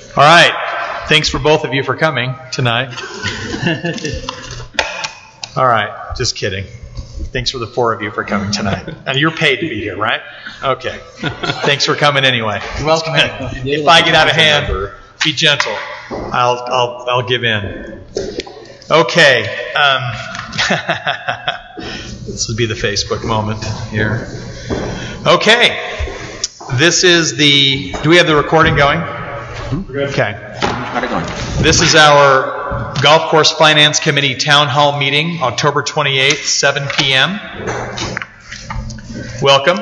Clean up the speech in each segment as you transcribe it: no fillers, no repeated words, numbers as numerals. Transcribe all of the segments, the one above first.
All right. Thanks for both of you for coming tonight. All right. Just kidding. Thanks for the 4 of you for coming tonight. And you're paid to be here, right? Okay. Thanks for coming anyway. You're welcome. If I get out of hand, be gentle. I'll give in. Okay. This would be the Facebook moment here. Okay. This is the... Do we have the recording going? Okay. This is our Golf Course Finance Committee Town Hall meeting, October 28th, 7 p.m. Welcome.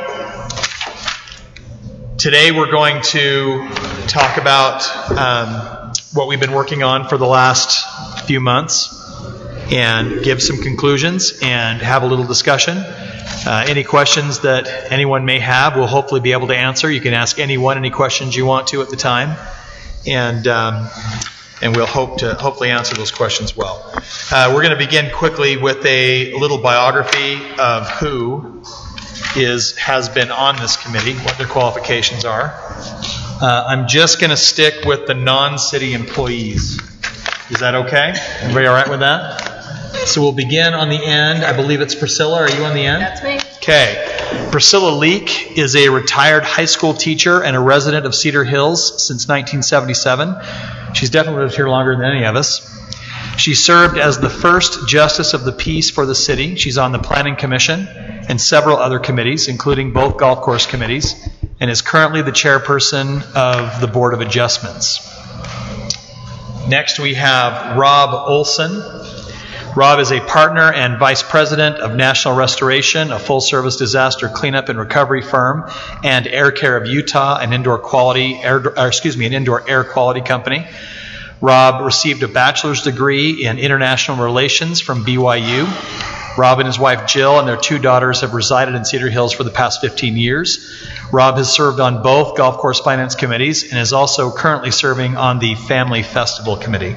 Today we're going to talk about what we've been working on for the last few months and give some conclusions and have a little discussion. Any questions that anyone may have, we'll hopefully be able to answer. You can ask anyone any questions you want to at the time. And we'll hopefully answer those questions well. We're going to begin quickly with a little biography of who has been on this committee, what their qualifications are. I'm just going to stick with the non-city employees. Is that okay? Everybody all right with that? So we'll begin on the end. I believe it's Priscilla. Are you on the end? That's me. Okay. Priscilla Leek is a retired high school teacher and a resident of Cedar Hills since 1977. She's definitely lived here longer than any of us. She served as the first Justice of the Peace for the city. She's on the Planning Commission and several other committees, including both golf course committees, and is currently the chairperson of the Board of Adjustments. Next we have Rob Olson. Rob is a partner and vice president of National Restoration, a full-service disaster cleanup and recovery firm, and Air Care of Utah, an indoor air quality company. Rob received a bachelor's degree in international relations from BYU. Rob and his wife Jill and their 2 daughters have resided in Cedar Hills for the past 15 years. Rob has served on both golf course finance committees and is also currently serving on the Family Festival Committee.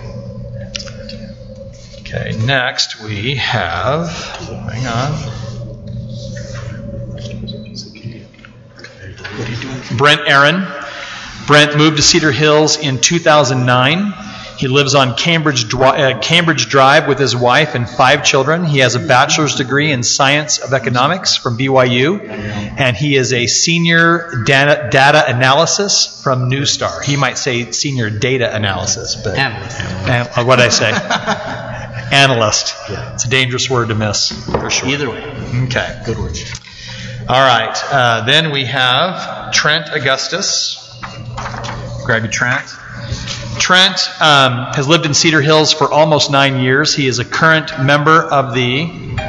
Okay, next we have, hang on, Brent Aaron. Brent moved to Cedar Hills in 2009. He lives on Cambridge Drive with his wife and 5 children. He has a bachelor's degree in science of economics from BYU, and he is a senior data analysis from New Star. He might say senior data analysis, but what did I say? Analyst. Yeah. It's a dangerous word to miss, for sure. Either way. Okay. Good word. All right. Then we have Trent Augustus. Grab your Trent. Trent has lived in Cedar Hills for almost 9 years. He is a current member of the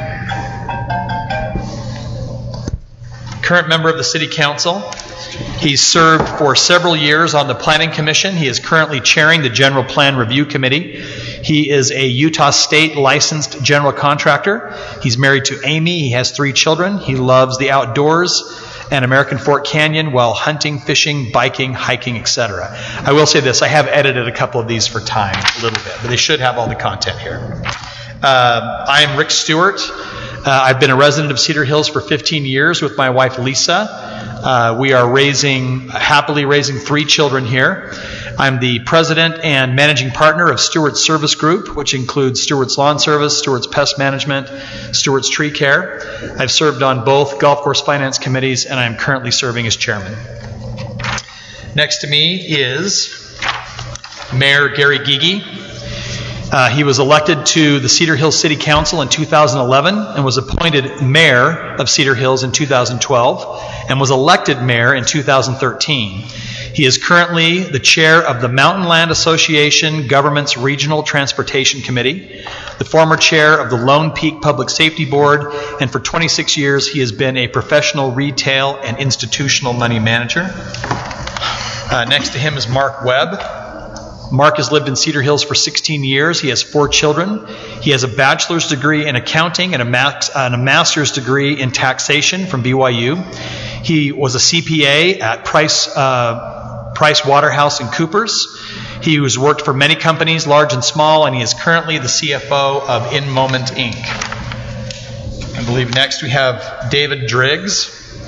City Council. He's served for several years on the Planning Commission. He is currently chairing the General Plan Review Committee. He is a Utah State licensed general contractor. He's married to Amy. He has 3 children. He loves the outdoors and American Fork Canyon while hunting, fishing, biking, hiking, etc. I will say this. I have edited a couple of these for time a little bit, but they should have all the content here. I am Rick Stewart. I've been a resident of Cedar Hills for 15 years with my wife Lisa. We are happily raising 3 children here. I'm the president and managing partner of Stewart's Service Group, which includes Stewart's Lawn Service, Stewart's Pest Management, Stewart's Tree Care. I've served on both golf course finance committees, and I'm currently serving as chairman. Next to me is Mayor Gary Gigi. He was elected to the Cedar Hills City Council in 2011 and was appointed mayor of Cedar Hills in 2012 and was elected mayor in 2013. He is currently the chair of the Mountain Land Association Government's Regional Transportation Committee, the former chair of the Lone Peak Public Safety Board, and for 26 years he has been a professional retail and institutional money manager. Next to him is Mark Webb. Mark has lived in Cedar Hills for 16 years. He has 4 children. He has a bachelor's degree in accounting and a master's degree in taxation from BYU. He was a CPA at Price Waterhouse and Coopers. He has worked for many companies, large and small, and he is currently the CFO of InMoment Inc. I believe next we have David Driggs.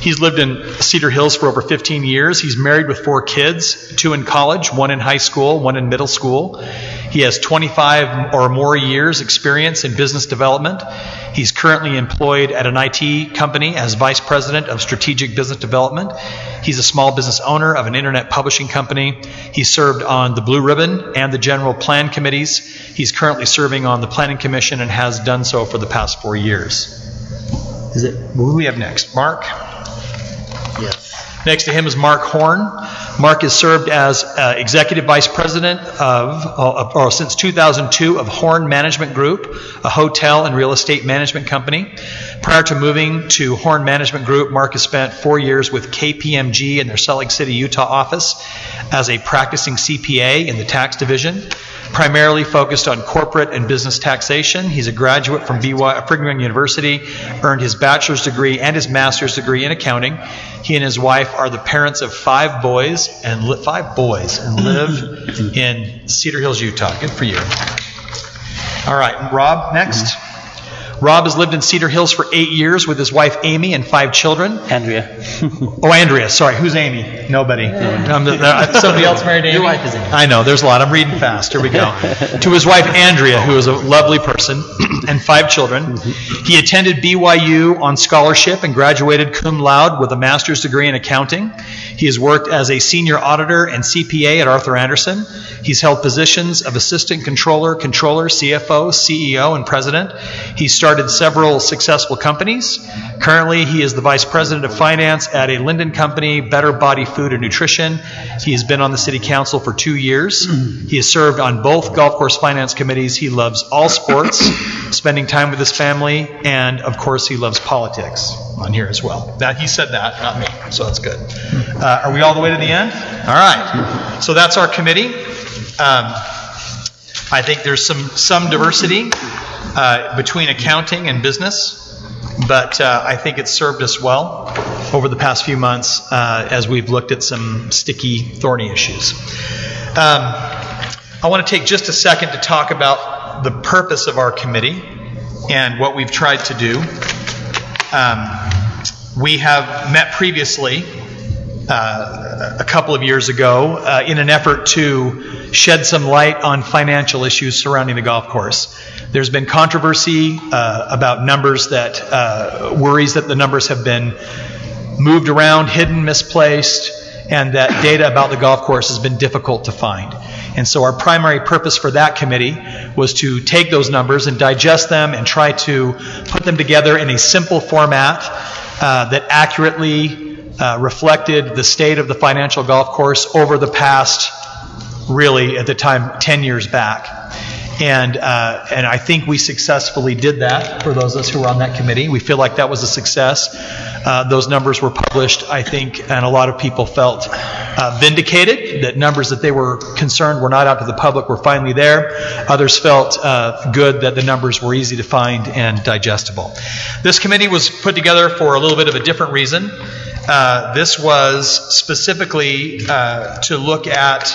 He's lived in Cedar Hills for over 15 years. He's married with 4 kids, 2 in college, 1 in high school, 1 in middle school. He has 25 or more years experience in business development. He's currently employed at an IT company as Vice President of Strategic Business Development. He's a small business owner of an internet publishing company. He served on the Blue Ribbon and the General Plan Committees. He's currently serving on the Planning Commission and has done so for the past 4 years. Who do we have next? Mark? Yes. Next to him is Mark Horn. Mark has served as Executive Vice President since 2002 of Horn Management Group, a hotel and real estate management company. Prior to moving to Horn Management Group, Mark has spent 4 years with KPMG in their Salt Lake City, Utah office as a practicing CPA in the tax division, primarily focused on corporate and business taxation. He's a graduate from Brigham Young University, earned his bachelor's degree and his master's degree in accounting. He and his wife are the parents of 5 boys and live in Cedar Hills, Utah. Good for you. All right, Rob, next. Rob has lived in Cedar Hills for 8 years with his wife Amy and 5 children. Andrea. Oh, Andrea. Sorry, who's Amy? Nobody. Somebody else married Amy? Your wife is Amy. I know, there's a lot. I'm reading fast. Here we go. To his wife Andrea, who is a lovely person, and 5 children. He attended BYU on scholarship and graduated cum laude with a master's degree in accounting. He has worked as a senior auditor and CPA at Arthur Andersen. He's held positions of assistant controller, CFO, CEO, and president. He started several successful companies. Currently, he is the vice president of finance at a Linden company, Better Body Food and Nutrition. He has been on the city council for 2 years. He has served on both golf course finance committees. He loves all sports, spending time with his family, and of course, he loves politics on here as well. That he said that, not me, so that's good. Are we all the way to the end? All right. So that's our committee. I think there's some diversity between accounting and business, but I think it's served us well over the past few months as we've looked at some sticky, thorny issues. I want to take just a second to talk about the purpose of our committee and what we've tried to do. We have met previously a couple of years ago in an effort to shed some light on financial issues surrounding the golf course. There's been controversy about numbers that worries that the numbers have been moved around, hidden, misplaced, and that data about the golf course has been difficult to find. And so our primary purpose for that committee was to take those numbers and digest them and try to put them together in a simple format that accurately reflected the state of the financial golf course over the past, really, at the time, 10 years back. And I think we successfully did that for those of us who were on that committee. We feel like that was a success. Those numbers were published, I think, and a lot of people felt vindicated that numbers that they were concerned were not out to the public were finally there. Others felt good that the numbers were easy to find and digestible. This committee was put together for a little bit of a different reason. This was specifically to look at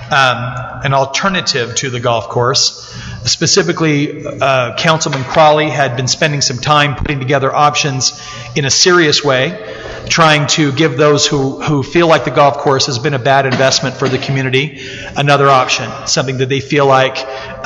an alternative to the golf course. Specifically, Councilman Crawley had been spending some time putting together options in a serious way, trying to give those who feel like the golf course has been a bad investment for the community another option, something that they feel like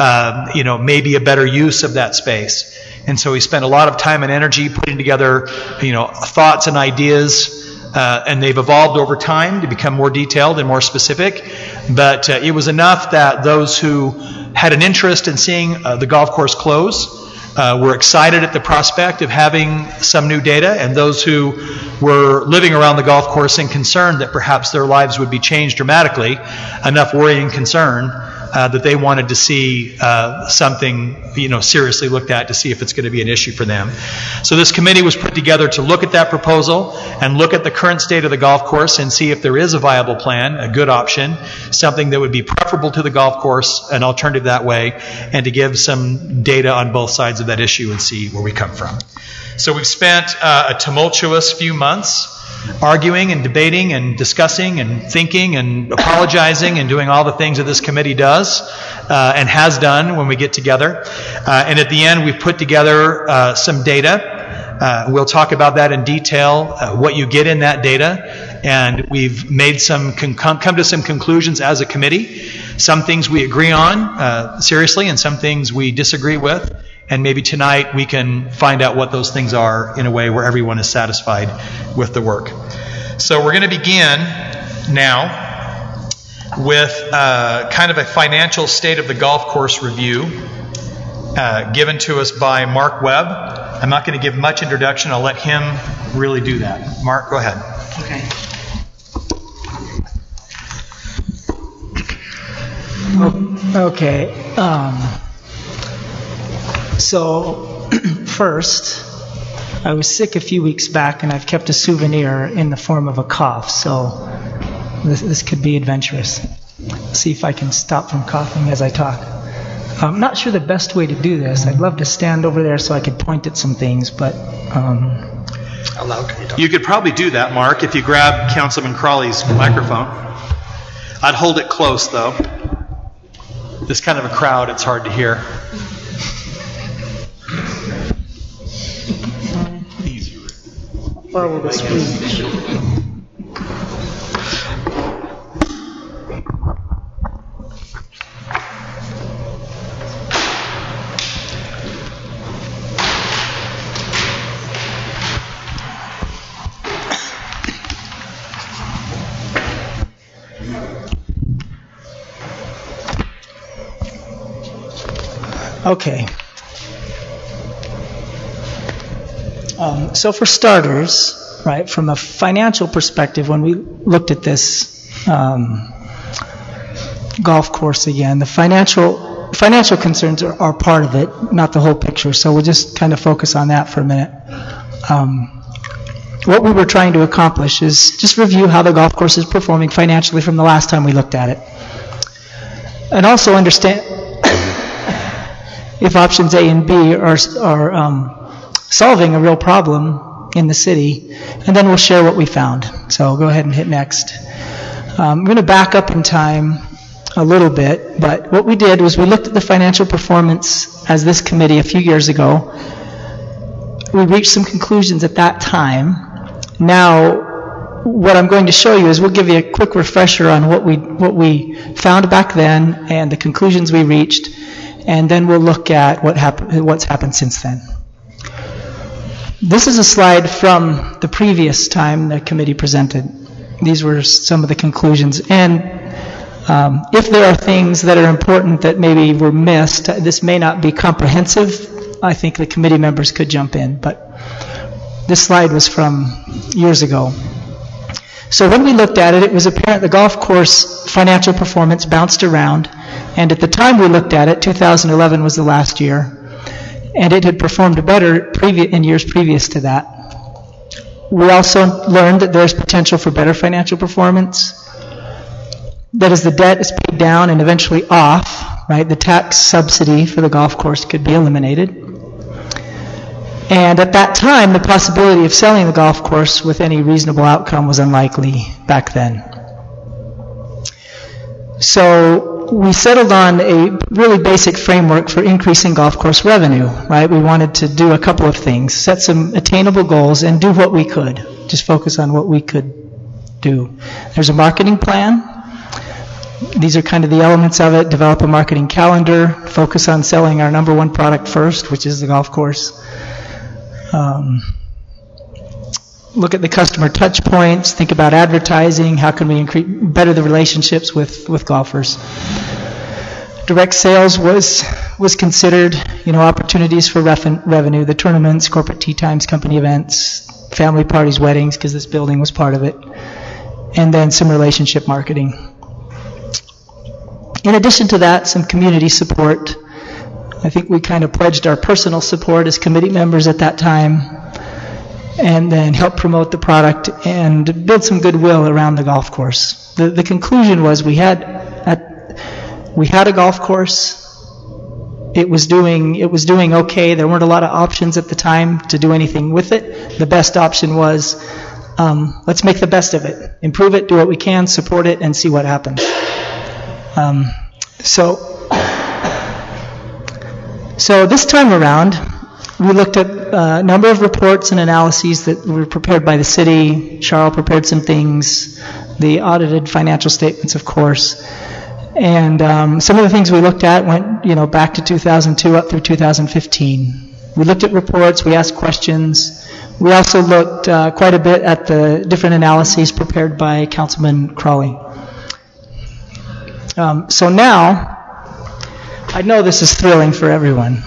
may be a better use of that space. And so he spent a lot of time and energy putting together thoughts and ideas. And they've evolved over time to become more detailed and more specific. But it was enough that those who had an interest in seeing the golf course close were excited at the prospect of having some new data, and those who were living around the golf course and concerned that perhaps their lives would be changed dramatically, enough worry and concern that they wanted to see something seriously looked at to see if it's going to be an issue for them. So this committee was put together to look at that proposal and look at the current state of the golf course and see if there is a viable plan, a good option, something that would be preferable to the golf course, an alternative that way, and to give some data on both sides of that issue and see where we come from. So we've spent a tumultuous few months arguing and debating and discussing and thinking and apologizing and doing all the things that this committee does and has done when we get together. And at the end, we've put together some data We'll talk about that in detail, what you get in that data, and we've made come to some conclusions as a committee. Some things we agree on seriously, and some things we disagree with. And maybe tonight we can find out what those things are in a way where everyone is satisfied with the work. So we're going to begin now with kind of a financial state of the golf course review given to us by Mark Webb. I'm not going to give much introduction. I'll let him really do that. Mark, go ahead. Okay. So, first, I was sick a few weeks back, and I've kept a souvenir in the form of a cough, so this could be adventurous. See if I can stop from coughing as I talk. I'm not sure the best way to do this. I'd love to stand over there so I could point at some things, but... How loud can you talk? You could probably do that, Mark, if you grab Councilman Crawley's microphone. I'd hold it close, though. This kind of a crowd, it's hard to hear. Or will the speech? Okay. So for starters, right, from a financial perspective, when we looked at this golf course again, the financial concerns are part of it, not the whole picture. So we'll just kind of focus on that for a minute. What we were trying to accomplish is just review how the golf course is performing financially from the last time we looked at it. And also understand if options A and B are solving a real problem in the city, and then we'll share what we found. So go ahead and hit next. I'm going to back up in time a little bit, but what we did was we looked at the financial performance as this committee a few years ago. We reached some conclusions at that time. Now, what I'm going to show you is we'll give you a quick refresher on what we found back then and the conclusions we reached, and then we'll look at what's happened since then. This is a slide from the previous time the committee presented. These were some of the conclusions. And if there are things that are important that maybe were missed, this may not be comprehensive. I think the committee members could jump in. But this slide was from years ago. So when we looked at it, it was apparent the golf course financial performance bounced around. And at the time we looked at it, 2011 was the last year. And it had performed better in years previous to that. We also learned that there's potential for better financial performance. That as the debt is paid down and eventually off, right, the tax subsidy for the golf course could be eliminated. And at that time, the possibility of selling the golf course with any reasonable outcome was unlikely back then. So we settled on a really basic framework for increasing golf course revenue, right? We wanted to do a couple of things, set some attainable goals and do what we could. Just focus on what we could do. There's a marketing plan. These are kind of the elements of it. Develop a marketing calendar. Focus on selling our number one product first, which is the golf course. Look at the customer touch points, think about advertising, how can we better the relationships with golfers. Direct sales was considered, opportunities for revenue, the tournaments, corporate tea times, company events, family parties, weddings, because this building was part of it, and then some relationship marketing. In addition to that, some community support. I think we kind of pledged our personal support as committee members at that time, and then help promote the product and build some goodwill around the golf course. The conclusion was we had a golf course. It was doing okay. There weren't a lot of options at the time to do anything with it. The best option was let's make the best of it, improve it, do what we can, support it, and see what happens. So this time around, We looked at a number of reports and analyses that were prepared by the city. Charles prepared some things, the audited financial statements, of course. And some of the things we looked at went, back to 2002 up through 2015. We looked at reports, we asked questions. We also looked quite a bit at the different analyses prepared by Councilman Crawley. So now, I know this is thrilling for everyone.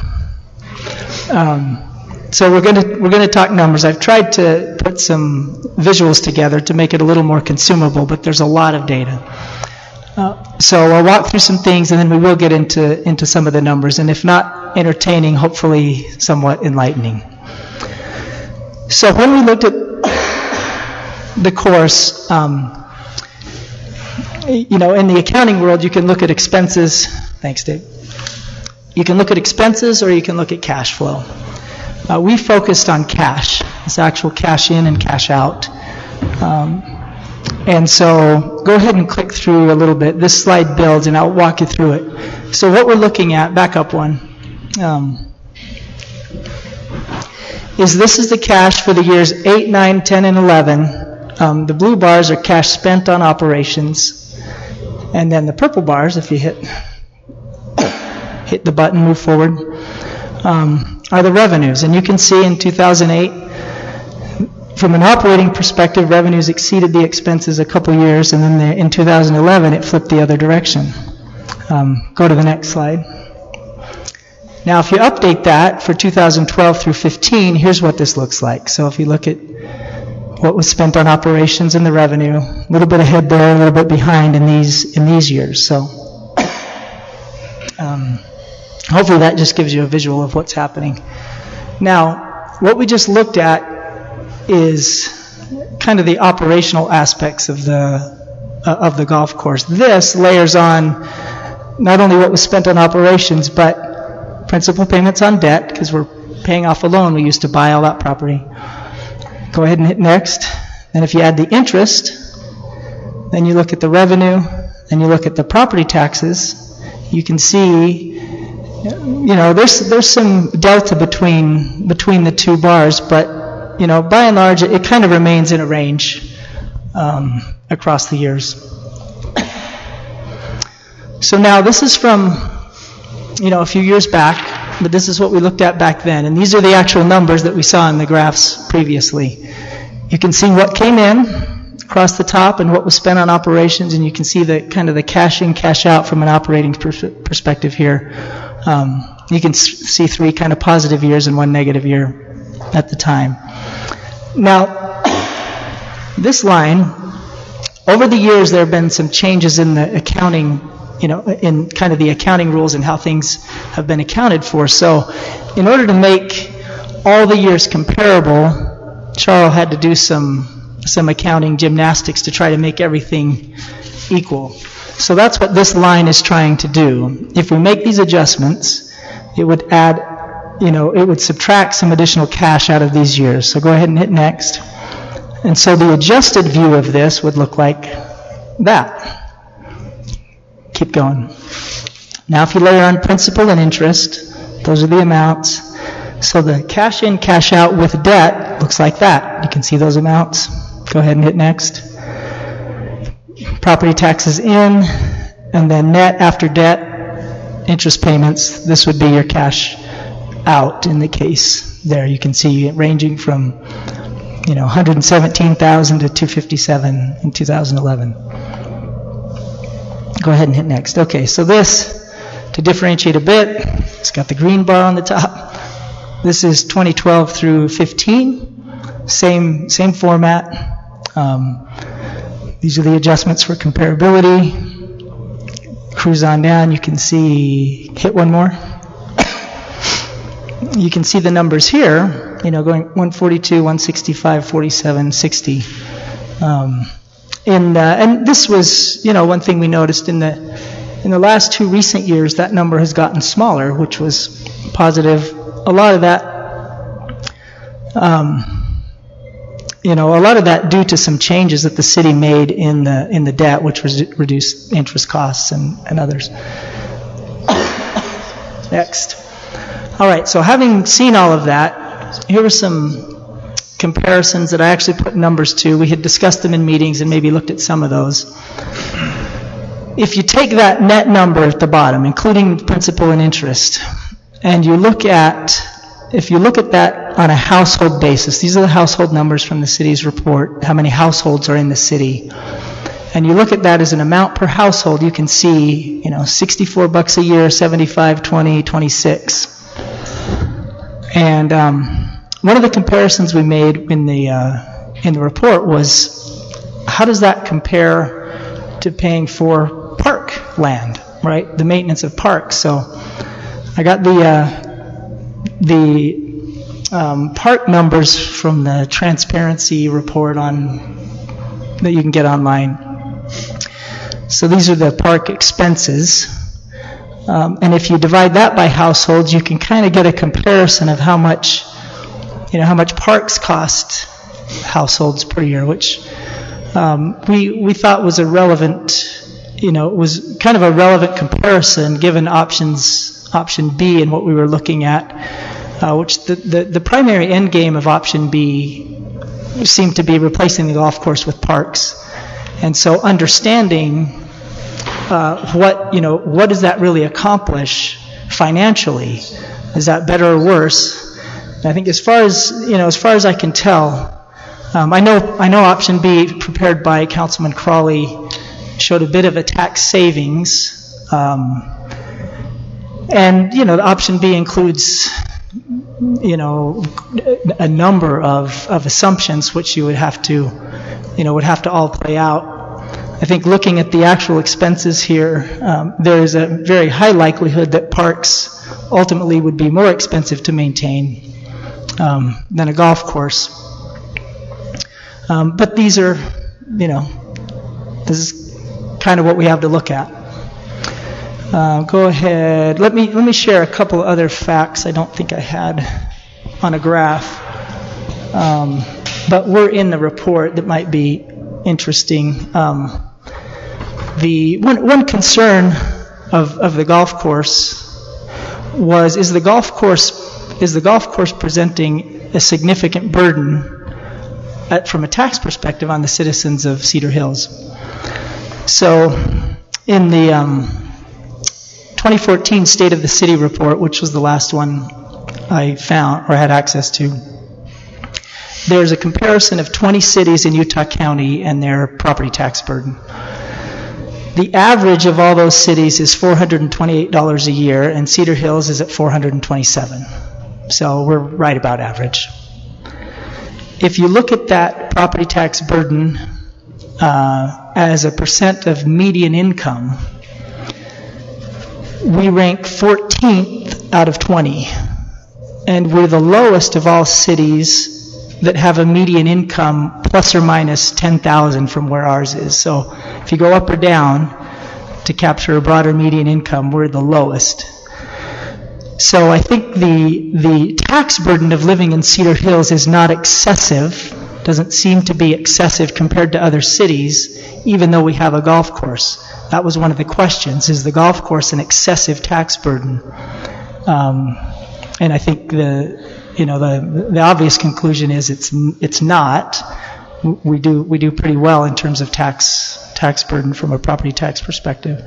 So we're going to talk numbers. I've tried to put some visuals together to make it a little more consumable, but there's a lot of data. So I'll walk through some things, and then we will get into some of the numbers, and if not entertaining, hopefully somewhat enlightening. So when we looked at the course, in the accounting world, you can look at expenses. Thanks, Dave. You can look at expenses or you can look at cash flow. We focused on cash. It's actual cash in and cash out. And so go ahead and click through a little bit. This slide builds and I'll walk you through it. So what we're looking at, back up one, this is the cash for the years 8, 9, 10, and 11. The blue bars are cash spent on operations. And then the purple bars, if you hit the button, move forward, are the revenues. And you can see in 2008, from an operating perspective, revenues exceeded the expenses a couple years, and then in 2011, it flipped the other direction. Go to the next slide. Now, if you update that for 2012 through 15, here's what this looks like. So if you look at what was spent on operations and the revenue, a little bit ahead there, a little bit behind in these years. So hopefully that just gives you a visual of what's happening. Now, what we just looked at is kind of the operational aspects of the golf course. This layers on not only what was spent on operations, but principal payments on debt, because we're paying off a loan we used to buy all that property. Go ahead and hit next. And if you add the interest, then you look at the revenue, then you look at the property taxes, you can see, there's some delta between the two bars, but, by and large, it kind of remains in a range across the years. So now this is from, a few years back, but this is what we looked at back then. And these are the actual numbers that we saw in the graphs previously. You can see what came in across the top and what was spent on operations, and you can see the kind of the cash in, cash out from an operating perspective here. You can see 3 kind of positive years and 1 negative year at the time. Now, this line, over the years there have been some changes in the accounting, in kind of the accounting rules and how things have been accounted for. So in order to make all the years comparable, Charles had to do some accounting gymnastics to try to make everything equal. So that's what this line is trying to do. If we make these adjustments, it would add, it would subtract some additional cash out of these years. So go ahead and hit next. And so the adjusted view of this would look like that. Keep going. Now if you layer on principal and interest, those are the amounts. So the cash in, cash out with debt looks like that. You can see those amounts. Go ahead and hit next. Property taxes in, and then net after debt, interest payments. This would be your cash out in the case there. You can see it ranging from, $117,000 to $257,000 in 2011. Go ahead and hit next. Okay, so this, to differentiate a bit, it's got the green bar on the top. This is 2012 through 15, same format. These are the adjustments for comparability. Cruise on down, you can see, hit one more. You can see the numbers here, going 142, 165, 47, 60. And this was, one thing we noticed in the last 2 recent years, that number has gotten smaller, which was positive. A lot of that, a lot of that due to some changes that the city made in the debt, which was reduced interest costs and others. Next. All right, so having seen all of that, here were some comparisons that I actually put numbers to. We had discussed them in meetings and maybe looked at some of those. If you take that net number at the bottom, including principal and interest, and if you look at that on a household basis, these are the household numbers from the city's report, how many households are in the city, and you look at that as an amount per household, you can see, $64 a year, $75, $20, $26. And one of the comparisons we made in the report was, how does that compare to paying for park land, right? The maintenance of parks. So I got the park numbers from the transparency report that you can get online. So these are the park expenses. And if you divide that by households, you can kind of get a comparison of how much parks cost households per year, which we thought was a relevant, was kind of a relevant comparison given option B and what we were looking at, which the primary end game of option B seemed to be replacing the golf course with parks. And so understanding what does that really accomplish financially? Is that better or worse? And I think as far as I can tell, I know option B prepared by Councilman Crawley showed a bit of a tax savings, and the option B includes a number of assumptions which you would have to all play out. I think looking at the actual expenses here, there is a very high likelihood that parks ultimately would be more expensive to maintain than a golf course. But these are, this is kind of what we have to look at. Go ahead. Let me share a couple other facts I don't think I had on a graph, but we're in the report that might be interesting. The one concern of the golf course was, is the golf course presenting a significant burden from a tax perspective on the citizens of Cedar Hills? So in the 2014 State of the City report, which was the last one I found or had access to, there's a comparison of 20 cities in Utah County and their property tax burden. The average of all those cities is $428 a year, and Cedar Hills is at $427. So we're right about average. If you look at that property tax burden as a percent of median income, we rank 14th out of 20. And we're the lowest of all cities that have a median income plus or minus 10,000 from where ours is. So if you go up or down to capture a broader median income, we're the lowest. So I think the tax burden of living in Cedar Hills is not excessive, doesn't seem to be excessive compared to other cities, even though we have a golf course. That was one of the questions, is the golf course an excessive tax burden? And I think the obvious conclusion is it's not. We do pretty well in terms of tax burden from a property tax perspective.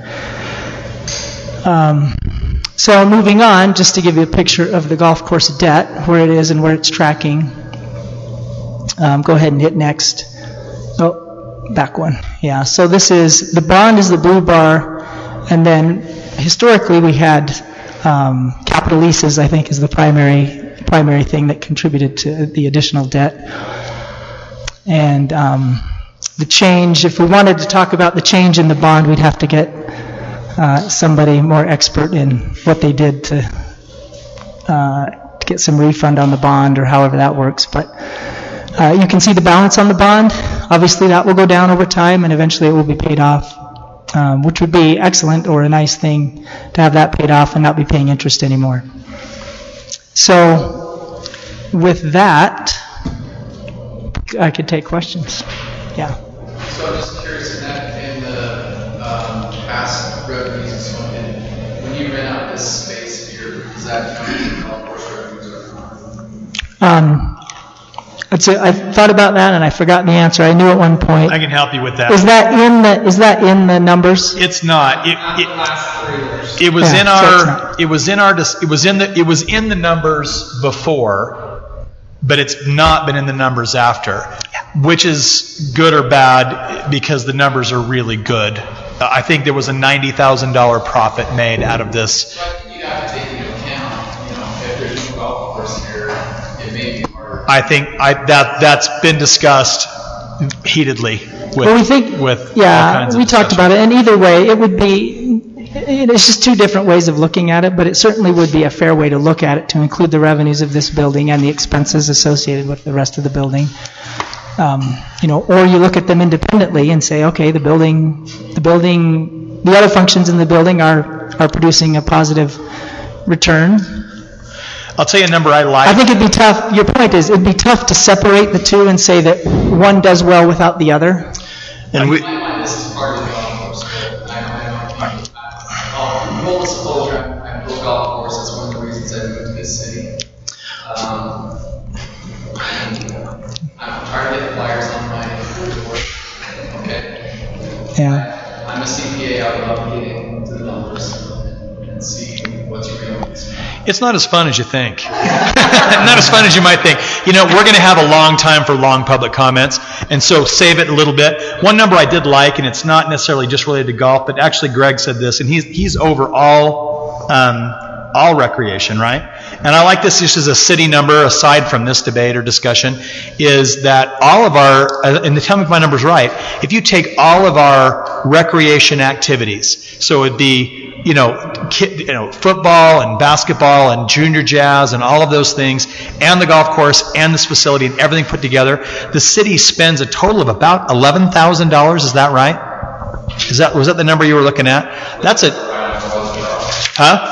So moving on, just to give you a picture of the golf course debt, where it is and where it's tracking. Go ahead and hit next. Oh, back one. Yeah. So this is the bond is the blue bar, and then historically we had capital leases, I think, is the primary thing that contributed to the additional debt. And the change, if we wanted to talk about the change in the bond, we'd have to get somebody more expert in what they did to get some refund on the bond or however that works. But you can see the balance on the bond. Obviously that will go down over time and eventually it will be paid off, which would be excellent or a nice thing to have that paid off and not be paying interest anymore. So with that, I could take questions. Yeah. So I'm just curious, in the past revenues and so on, when you rent out this space here, is that coming golf course revenues or not? I thought about that and I forgot the answer. I knew at one point. I can help you with that. Is that in the numbers? It's not. It was in the numbers before, but it's not been in the numbers after, which is good or bad because the numbers are really good. I think there was a $90,000 profit made out of this. But you have to take into account, if there's no golf course here, it may be harder. I think that's been discussed heatedly with all kinds of we talked about it, and either way, it would be. It's just two different ways of looking at it, but it certainly would be a fair way to look at it to include the revenues of this building and the expenses associated with the rest of the building. Or you look at them independently and say, okay, the other functions in the building are producing a positive return. I'll tell you a number I like. I think it'd be tough. Your point is it'd be tough to separate the two and say that one does well without the other. And this is part of the golf course. Full disclosure, I'm pro golf course. That's one of the reasons I moved to this city. I'm trying to get flyers on my work. Okay. Yeah. I'm a CPA. I would love to get into the numbers and see what's real. It's not as fun as you think. Not as fun as you might think. We're going to have a long time for long public comments, and so save it a little bit. One number I did like, and it's not necessarily just related to golf, but actually Greg said this, and he's over all recreation, right? And I like this just as a city number, aside from this debate or discussion, is that all of our, and tell me if my number's right, if you take all of our recreation activities, so it'd be football and basketball and junior jazz and all of those things, and the golf course and this facility and everything put together, the city spends a total of about $11,000. Is that right? Was that the number you were looking at? That's it. Huh?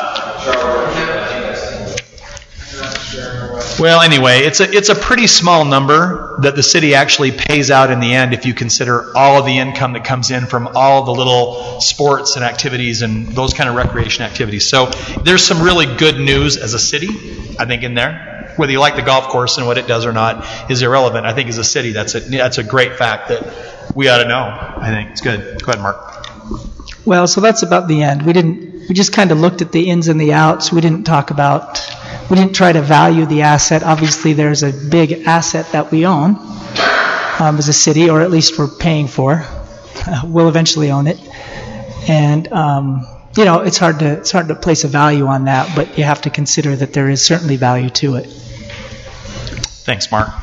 Well, anyway, it's a pretty small number that the city actually pays out in the end if you consider all of the income that comes in from all the little sports and activities and those kind of recreation activities. So there's some really good news as a city, I think, in there. Whether you like the golf course and what it does or not is irrelevant. I think as a city, that's a great fact that we ought to know. I think it's good. Go ahead, Mark. Well, so that's about the end. We just kind of looked at the ins and the outs. We didn't try to value the asset. Obviously, there's a big asset that we own as a city, or at least we're paying for. We'll eventually own it. And, it's hard to place a value on that, but you have to consider that there is certainly value to it. Thanks, Mark.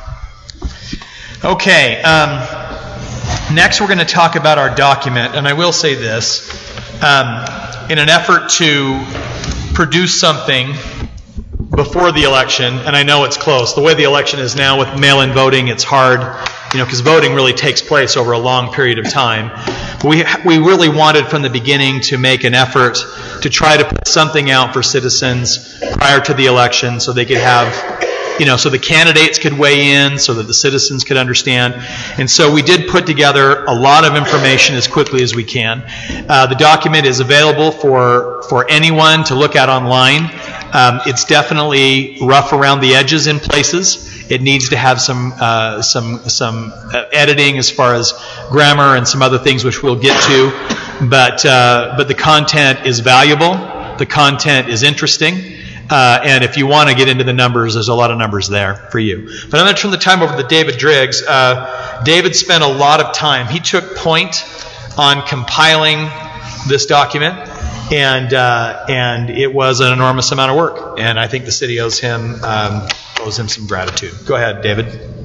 Okay. Next, we're going to talk about our document. And I will say this. In an effort to produce something before the election, and I know it's close. The way the election is now with mail-in voting, it's hard, because voting really takes place over a long period of time. We really wanted from the beginning to make an effort to try to put something out for citizens prior to the election so they could have, so the candidates could weigh in, so that the citizens could understand. And so we did put together a lot of information as quickly as we can. The document is available for anyone to look at online. It's definitely rough around the edges in places. It needs to have some editing as far as grammar and some other things which we'll get to. But the content is valuable. The content is interesting. And if you want to get into the numbers, there's a lot of numbers there for you. But I'm going to turn the time over to David Driggs. David spent a lot of time. He took point on compiling this document, and it was an enormous amount of work. And I think the city owes him some gratitude. Go ahead, David.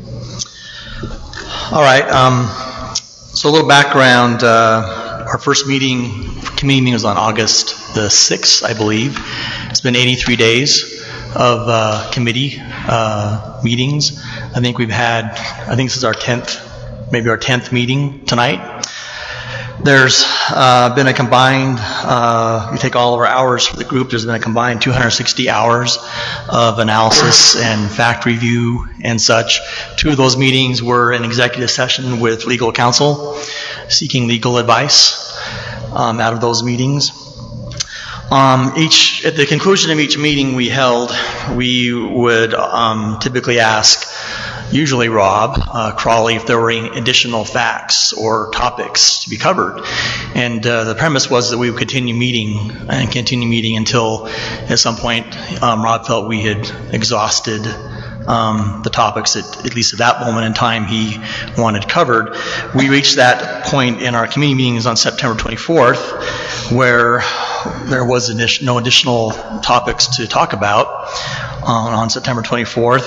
All right. So a little background. Our first committee meeting was on August the 6th, I believe. It's been 83 days of committee meetings. I think this is our 10th meeting tonight. There's been a combined, you take all of our hours for the group, there's been a combined 260 hours of analysis and fact review and such. 2 of those meetings were an executive session with legal counsel, seeking legal advice out of those meetings. At the conclusion of each meeting we held, we would typically ask, usually Rob Crawley, if there were any additional facts or topics to be covered. And the premise was that we would continue meeting until at some point Rob felt we had exhausted the topics at least at that moment in time he wanted covered. We reached that point in our committee meetings on September 24th where there was no additional topics to talk about on September 24th.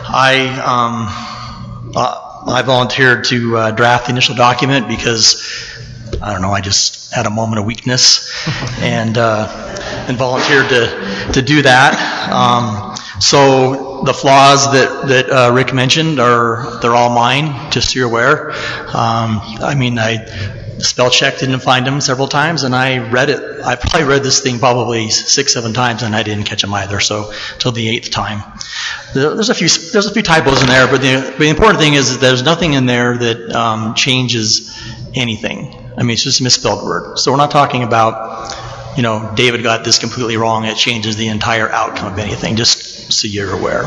I volunteered to draft the initial document because, I don't know, I just had a moment of weakness and volunteered to do that. So the flaws that Rick mentioned they're all mine, just so you're aware. I spell checked, didn't find them several times, and I read it. I probably read this thing probably 6-7 times, and I didn't catch them either. So till the 8th time, there's a few typos in there, but the important thing is that there's nothing in there that changes anything. It's just a misspelled word. So we're not talking about, David got this completely wrong. It changes the entire outcome of anything. Just so you're aware.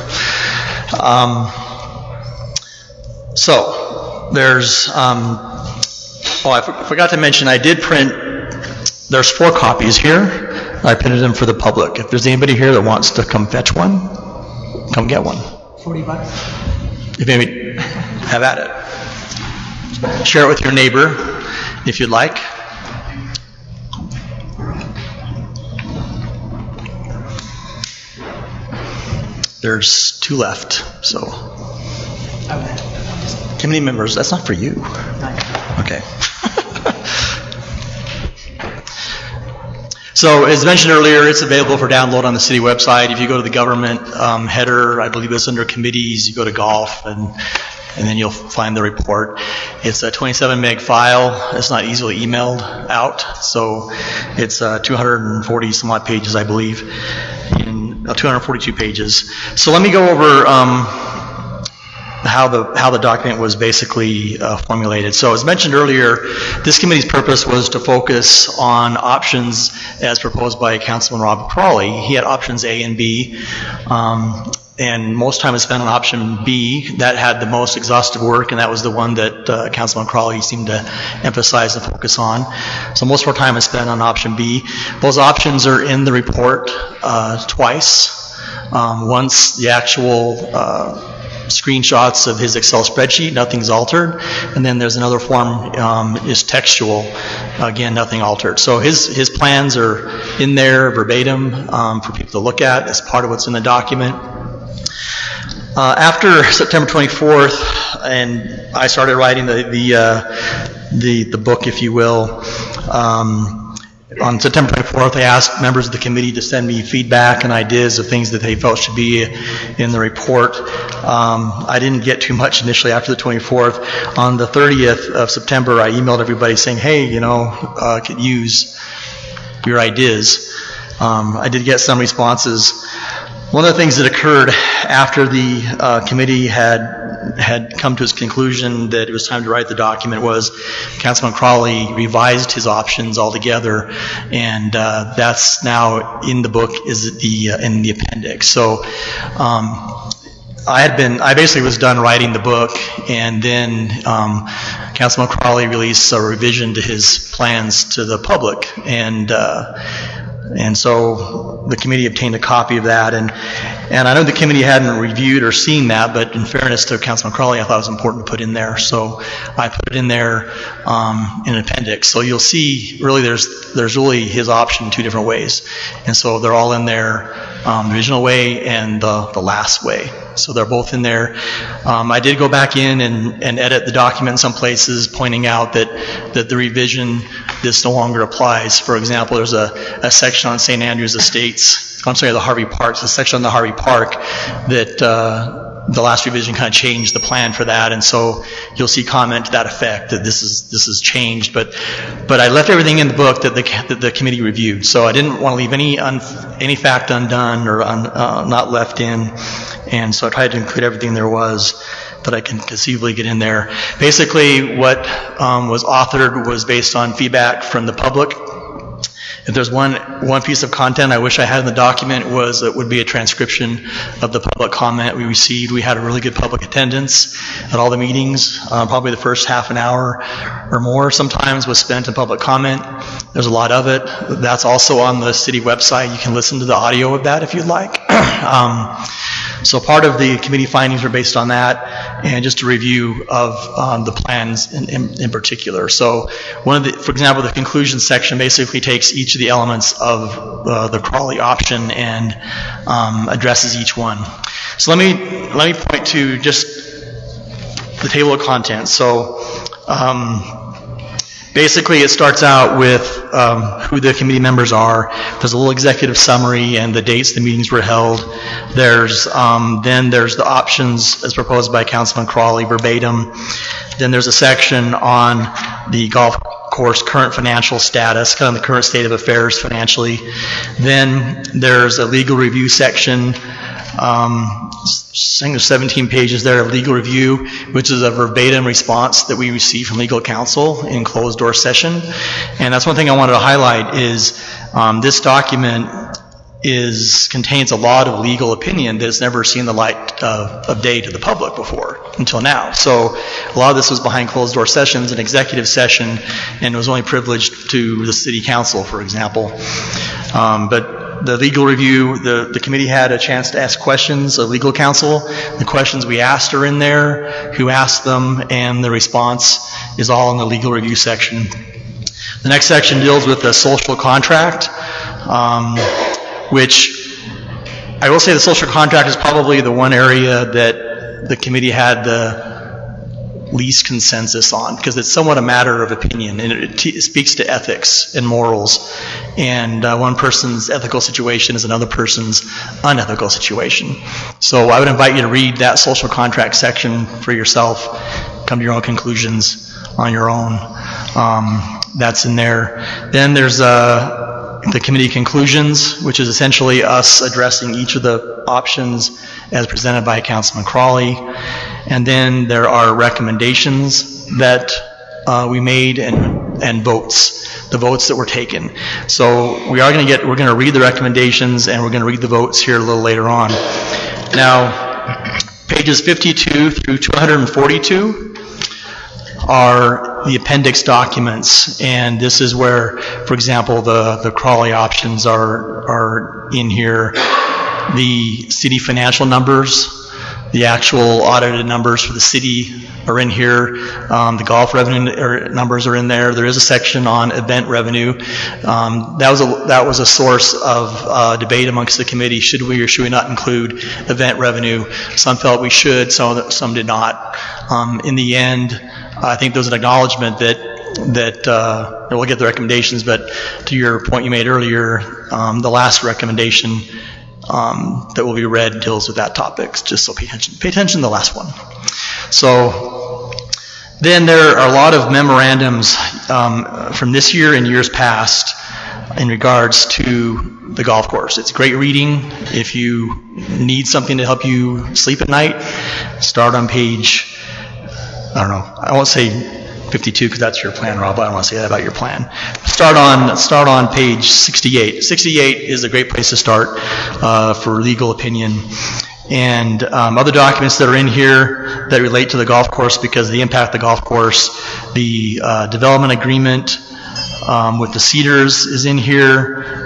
So there's. I forgot to mention, I did print, there's 4 copies here. I printed them for the public. If there's anybody here that wants to come fetch one, come get one. $40. If anybody, have at it. Share it with your neighbor if you'd like. There's 2 left, so. Committee members, that's not for you. Okay. So, as mentioned earlier, it's available for download on the city website. If you go to the government header, I believe it's under committees, you go to golf, and then you'll find the report. It's a 27 meg file. It's not easily emailed out, so it's 240 some odd pages, I believe, in 242 pages. So let me go over how the document was basically formulated. So as mentioned earlier, this committee's purpose was to focus on options as proposed by Councilman Rob Crawley. He had options A and B, and most time was spent on option B. That had the most exhaustive work, and that was the one that Councilman Crawley seemed to emphasize and focus on. So most of our time is spent on option B. Those options are in the report twice. Once the actual screenshots of his Excel spreadsheet, nothing's altered, and then there's another form is textual, again nothing altered. So his plans are in there verbatim for people to look at as part of what's in the document. After September 24th, and I started writing the book, if you will. On September 24th, I asked members of the committee to send me feedback and ideas of things that they felt should be in the report. I didn't get too much initially after the 24th. On the 30th of September, I emailed everybody saying, hey, could use your ideas. I did get some responses. One of the things that occurred after the committee had come to its conclusion that it was time to write the document was Councilman Crawley revised his options altogether, and that's now in the book, in the appendix. So I basically was done writing the book, and then Councilman Crawley released a revision to his plans to the public, and so the committee obtained a copy of that, and I know the committee hadn't reviewed or seen that, but in fairness to Councilman Crawley, I thought it was important to put in there, so I put it in there in an appendix. So you'll see, really, there's really his option 2 different ways, and so they're all in there, the original way and the last way. So they're both in there. I did go back in and edit the document in some places, pointing out that the revision, this no longer applies. For example, there's a section on St. Andrews Estates, the Harvey Park, a section on the Harvey Park that the last revision kind of changed the plan for that, and so you'll see comment to that effect that this is changed. But I left everything in the book that the committee reviewed. So I didn't want to leave any fact undone or not left in, and so I tried to include everything there was that I can conceivably get in there. Basically, what was authored was based on feedback from the public. If there's one piece of content I wish I had in the document it would be a transcription of the public comment we received. We had a really good public attendance at all the meetings. Probably the first half an hour or more sometimes was spent in public comment. There's a lot of it. That's also on the city website. You can listen to the audio of that if you'd like. So part of the committee findings were based on that, and just a review of the plans in particular. So for example, the conclusion section basically takes each of the elements of the Crawley option and addresses each one. So let me point to just the table of contents. So basically, it starts out with who the committee members are. There's a little executive summary and the dates the meetings were held. Then there's the options as proposed by Councilman Crawley verbatim. Then there's a section on the golf course current financial status, kind of the current state of affairs financially. Then there's a legal review section. I think there's 17 pages there of legal review, which is a verbatim response that we received from legal counsel in closed door session. And that's one thing I wanted to highlight is this document contains a lot of legal opinion that has never seen the light of day to the public before until now. So a lot of this was behind closed door sessions, an executive session, and it was only privileged to the city council, for example. But the legal review, the committee had a chance to ask questions of legal counsel. The questions we asked are in there, who asked them, and the response is all in the legal review section. The next section deals with the social contract, which I will say the social contract is probably the one area that the committee had the least consensus on, because it's somewhat a matter of opinion, and it speaks to ethics and morals, and one person's ethical situation is another person's unethical situation. So I would invite you to read that social contract section for yourself, come to your own conclusions on your own. That's in there. Then there's the committee conclusions, which is essentially us addressing each of the options as presented by Councilman Crawley. And then there are recommendations that we made and votes, the votes that were taken. So we're going to read the recommendations and we're going to read the votes here a little later on. Now, pages 52 through 242 are the appendix documents, and this is where, for example, the Crawley options are in here. The city financial numbers, the actual audited numbers for the city are in here. The golf revenue numbers are in there. There is a section on event revenue. That was a source of debate amongst the committee. Should we or should we not include event revenue? Some felt we should, some did not. In the end, I think there was an acknowledgement that we'll get the recommendations, but to your point you made earlier, the last recommendation that will be read deals with that topic, just so pay attention to the last one. So then there are a lot of memorandums from this year and years past in regards to the golf course. It's great reading. If you need something to help you sleep at night, start on page, I won't say 52 because that's your plan, Rob. I don't want to say that about your plan. Start on page 68. 68 is a great place to start for legal opinion. And other documents that are in here that relate to the golf course because they impact the golf course. The development agreement with the Cedars is in here.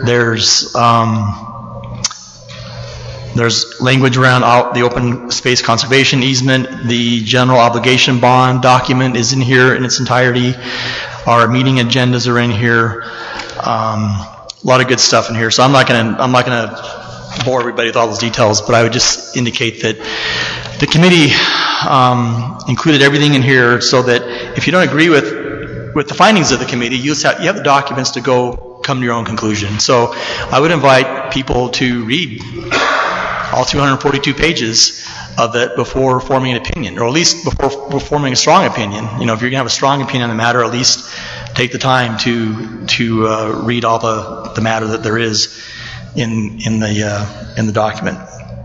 There's language around the open space conservation easement. The general obligation bond document is in here in its entirety. Our meeting agendas are in here. A lot of good stuff in here. So I'm not gonna bore everybody with all those details, but I would just indicate that the committee included everything in here so that if you don't agree with the findings of the committee, you have the documents to come to your own conclusion. So I would invite people to read all 242 pages of it before forming an opinion, or at least before forming a strong opinion. If you're going to have a strong opinion on the matter, at least take the time to read all the matter that there is in the document.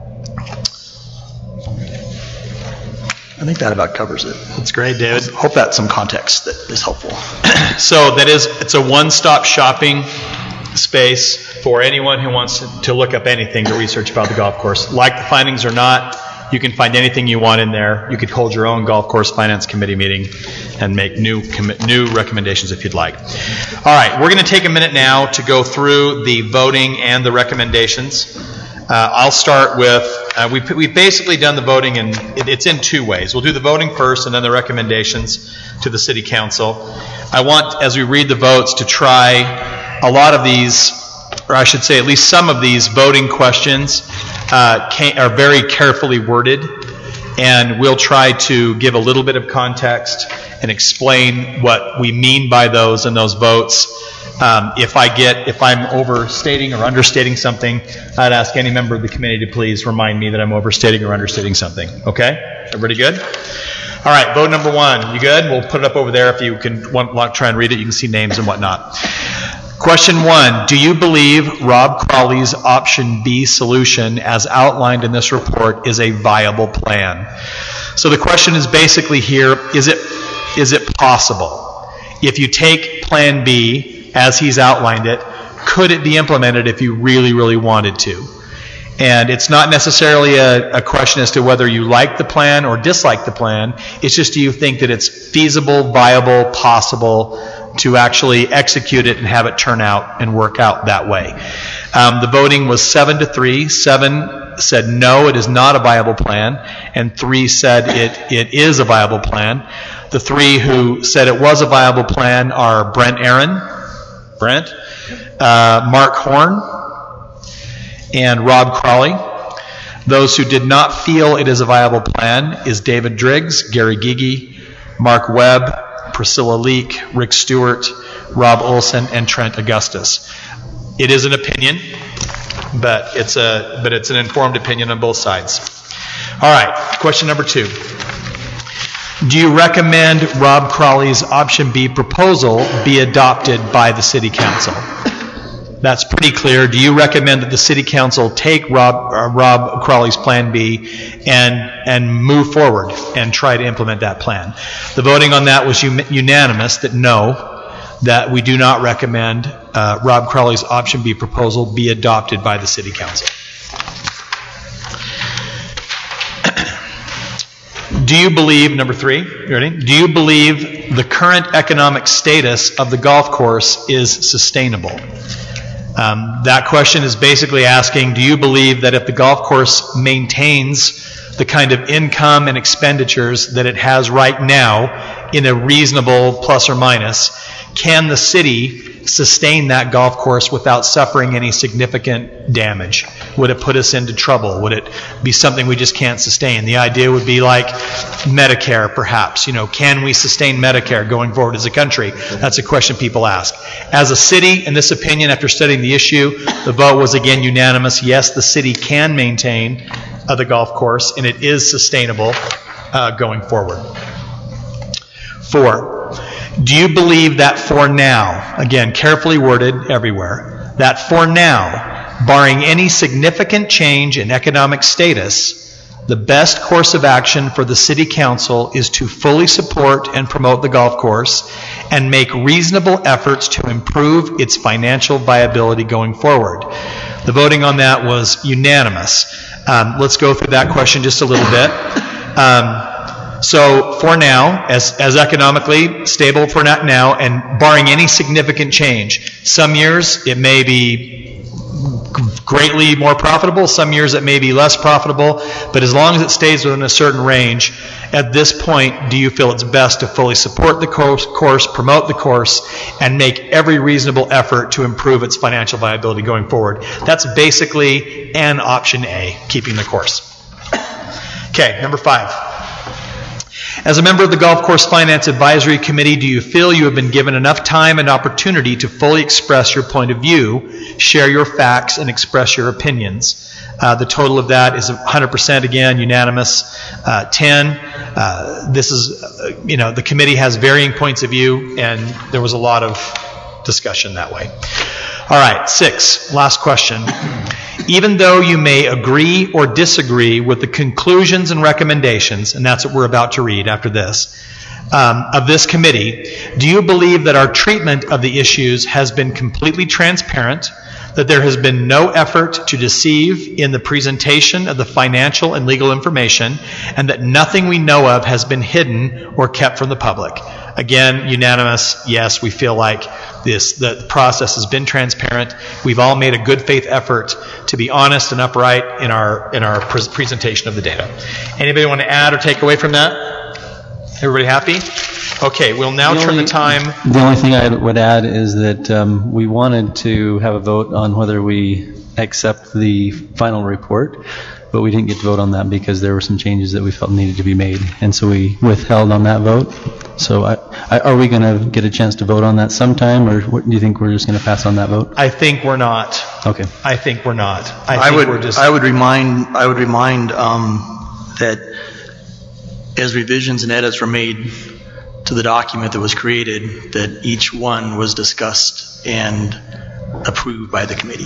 I think that about covers it. That's great, David. I hope that's some context that is helpful. So it's a one-stop shopping space for anyone who wants to look up anything to research about the golf course. Like the findings or not, you can find anything you want in there. You could hold your own golf course finance committee meeting and make new recommendations if you'd like. All right, we're going to take a minute now to go through the voting and the recommendations. I'll start with, we've basically done the voting, and it's in two ways. We'll do the voting first and then the recommendations to the City Council. I want, as we read the votes, to try a lot of these, or I should say at least some of these voting questions are very carefully worded, and we'll try to give a little bit of context and explain what we mean by those and those votes. If I'm overstating or understating something, I'd ask any member of the committee to please remind me that I'm overstating or understating something. Okay? Everybody good? All right, vote number 1. You good? We'll put it up over there. If you can want to try and read it, you can see names and whatnot. Question 1, do you believe Rob Crawley's option B solution as outlined in this report is a viable plan? So the question is basically here, is it possible? If you take plan B as he's outlined it, could it be implemented if you really, really wanted to? And it's not necessarily a question as to whether you like the plan or dislike the plan. It's just, do you think that it's feasible, viable, possible to actually execute it and have it turn out and work out that way? The voting was 7-3. 7 said no, it is not a viable plan, and 3 said it is a viable plan. The 3 who said it was a viable plan are Brent Aaron, Mark Horn, and Rob Crawley. Those who did not feel it is a viable plan is David Driggs, Gary Gigi, Mark Webb, Priscilla Leak, Rick Stewart, Rob Olson, and Trent Augustus. It is an opinion, but it's an informed opinion on both sides. All right, question number 2. Do you recommend Rob Crawley's option B proposal be adopted by the City Council? That's pretty clear. Do you recommend that the City Council take Rob Crawley's Plan B and move forward and try to implement that plan? The voting on that was unanimous that no, that we do not recommend Rob Crawley's option B proposal be adopted by the City Council. Do you believe, number 3, you ready? Do you believe the current economic status of the golf course is sustainable? That question is basically asking, do you believe that if the golf course maintains the kind of income and expenditures that it has right now in a reasonable plus or minus, can the city sustain that golf course without suffering any significant damage? Would it put us into trouble? Would it be something we just can't sustain? The idea would be like Medicare, perhaps. Can we sustain Medicare going forward as a country? That's a question people ask. As a city, in this opinion, after studying the issue, the vote was again unanimous. Yes, the city can maintain the golf course, and it is sustainable going forward. 4. Do you believe that for now, again, carefully worded everywhere, that for now, barring any significant change in economic status, the best course of action for the City Council is to fully support and promote the golf course and make reasonable efforts to improve its financial viability going forward? The voting on that was unanimous. Let's go through that question just a little bit. So for now, as economically stable for now, and barring any significant change, some years it may be greatly more profitable, some years it may be less profitable, but as long as it stays within a certain range, at this point, do you feel it's best to fully support the course, promote the course, and make every reasonable effort to improve its financial viability going forward? That's basically an option A, keeping the course. Okay, number 5. As a member of the Golf Course Finance Advisory Committee, do you feel you have been given enough time and opportunity to fully express your point of view, share your facts, and express your opinions? The total of that is 100% again, unanimous. 10. This is, the committee has varying points of view, and there was a lot of discussion that way. All right, 6. Last question. Even though you may agree or disagree with the conclusions and recommendations, and that's what we're about to read after this, of this committee, do you believe that our treatment of the issues has been completely transparent, that there has been no effort to deceive in the presentation of the financial and legal information, and that nothing we know of has been hidden or kept from the public? Again, unanimous, yes, we feel like the process has been transparent. We've all made a good faith effort to be honest and upright in our presentation of the data. Anybody want to add or take away from that? Everybody happy? Okay, we'll now turn the time. The only thing I would add is that we wanted to have a vote on whether we accept the final report, but we didn't get to vote on that because there were some changes that we felt needed to be made, and so we withheld on that vote. So are we going to get a chance to vote on that sometime, or what, do you think we're just going to pass on that vote? I think we're not. Okay. I think we're not. I would remind that as revisions and edits were made to the document that was created, that each one was discussed and approved by the committee.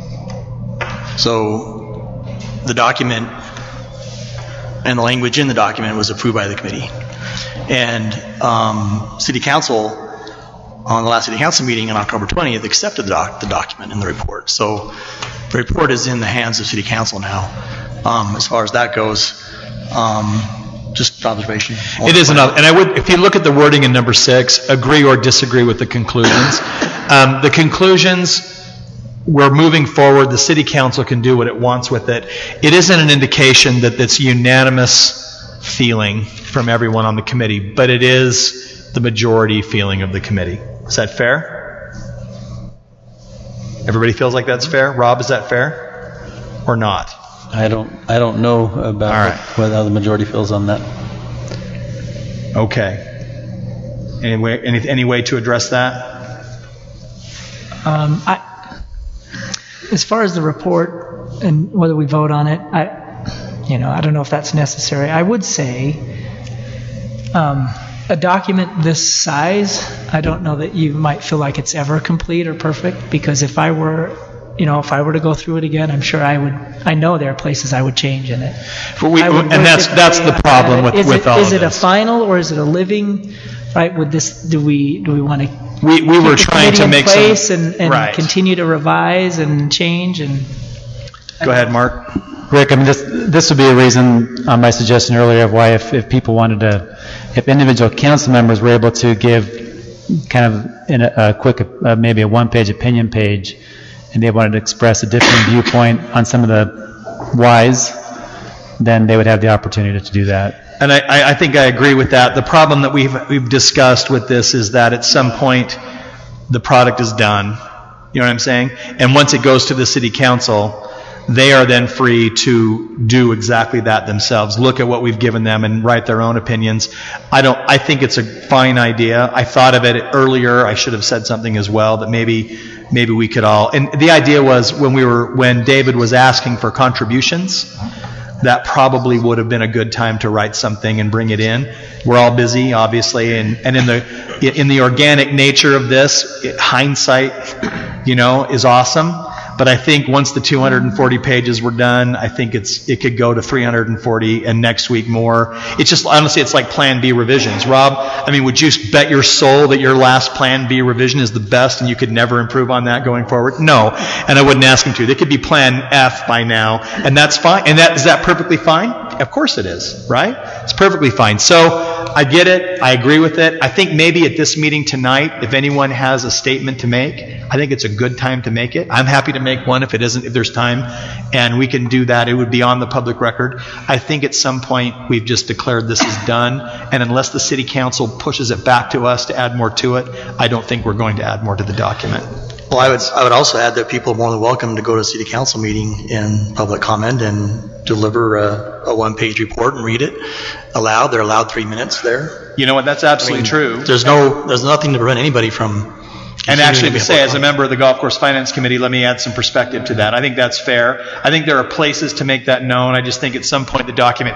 So the document and the language in the document was approved by the committee. And City Council, on the last City Council meeting on October 20th, accepted the document and the report. So the report is in the hands of City Council now. As far as that goes, just observation. It is another, and I would, if you look at the wording in number 6, agree or disagree with the conclusions. The conclusions, we're moving forward. The City Council can do what it wants with it. It isn't an indication that it's unanimous feeling from everyone on the committee, but it is the majority feeling of the committee. Is that fair? Everybody feels like that's fair? Rob, is that fair or not? I don't know about how the majority feels on that. Okay. Any way to address that? As far as the report and whether we vote on it, I don't know if that's necessary. I would say a document this size, I don't know that you might feel like it's ever complete or perfect, because if I were to go through it again, I'm sure I know there are places I would change in it. And that's the problem with all of this. Is it a final or is it a living? Right? Would this? Do we want to? We were trying to make some and continue to revise and change and. Go ahead, Mark. Rick, I mean, this would be a reason on my suggestion earlier of why if people wanted to, if individual council members were able to give kind of in a quick, maybe a one-page opinion page, and they wanted to express a different viewpoint on some of the whys, then they would have the opportunity to do that. And I think I agree with that. The problem that we've discussed with this is that at some point the product is done. You know what I'm saying? And once it goes to the City Council, they are then free to do exactly that themselves. Look at what we've given them and write their own opinions. I think it's a fine idea. I thought of it earlier. I should have said something as well, that maybe we could all. And the idea was when David was asking for contributions, that probably would have been a good time to write something and bring it in. We're all busy, obviously, and in the organic nature of this, hindsight, is awesome. But I think once the 240 pages were done, I think it could go to 340 and next week more. It's just, honestly, it's like Plan B revisions. Rob, I mean, would you bet your soul that your last Plan B revision is the best and you could never improve on that going forward? No. And I wouldn't ask him to. They could be Plan F by now, and that's fine. And is that perfectly fine? Of course it is, right? It's perfectly fine. So I get it. I agree with it. I think maybe at this meeting tonight, if anyone has a statement to make, I think it's a good time to make it. I'm happy to make one if there's time, and we can do that. It would be on the public record. I think at some point we've just declared this is done, and unless the City Council pushes it back to us to add more to it, I don't think we're going to add more to the document. Well, I would also add that people are more than welcome to go to a City Council meeting in public comment and deliver a one-page report and read it aloud. They're allowed 3 minutes there. You know what? That's absolutely true. There's nothing to prevent anybody from. And actually, to say, as a member of the Golf Course Finance Committee, let me add some perspective to that. I think that's fair. I think there are places to make that known. I just think at some point the document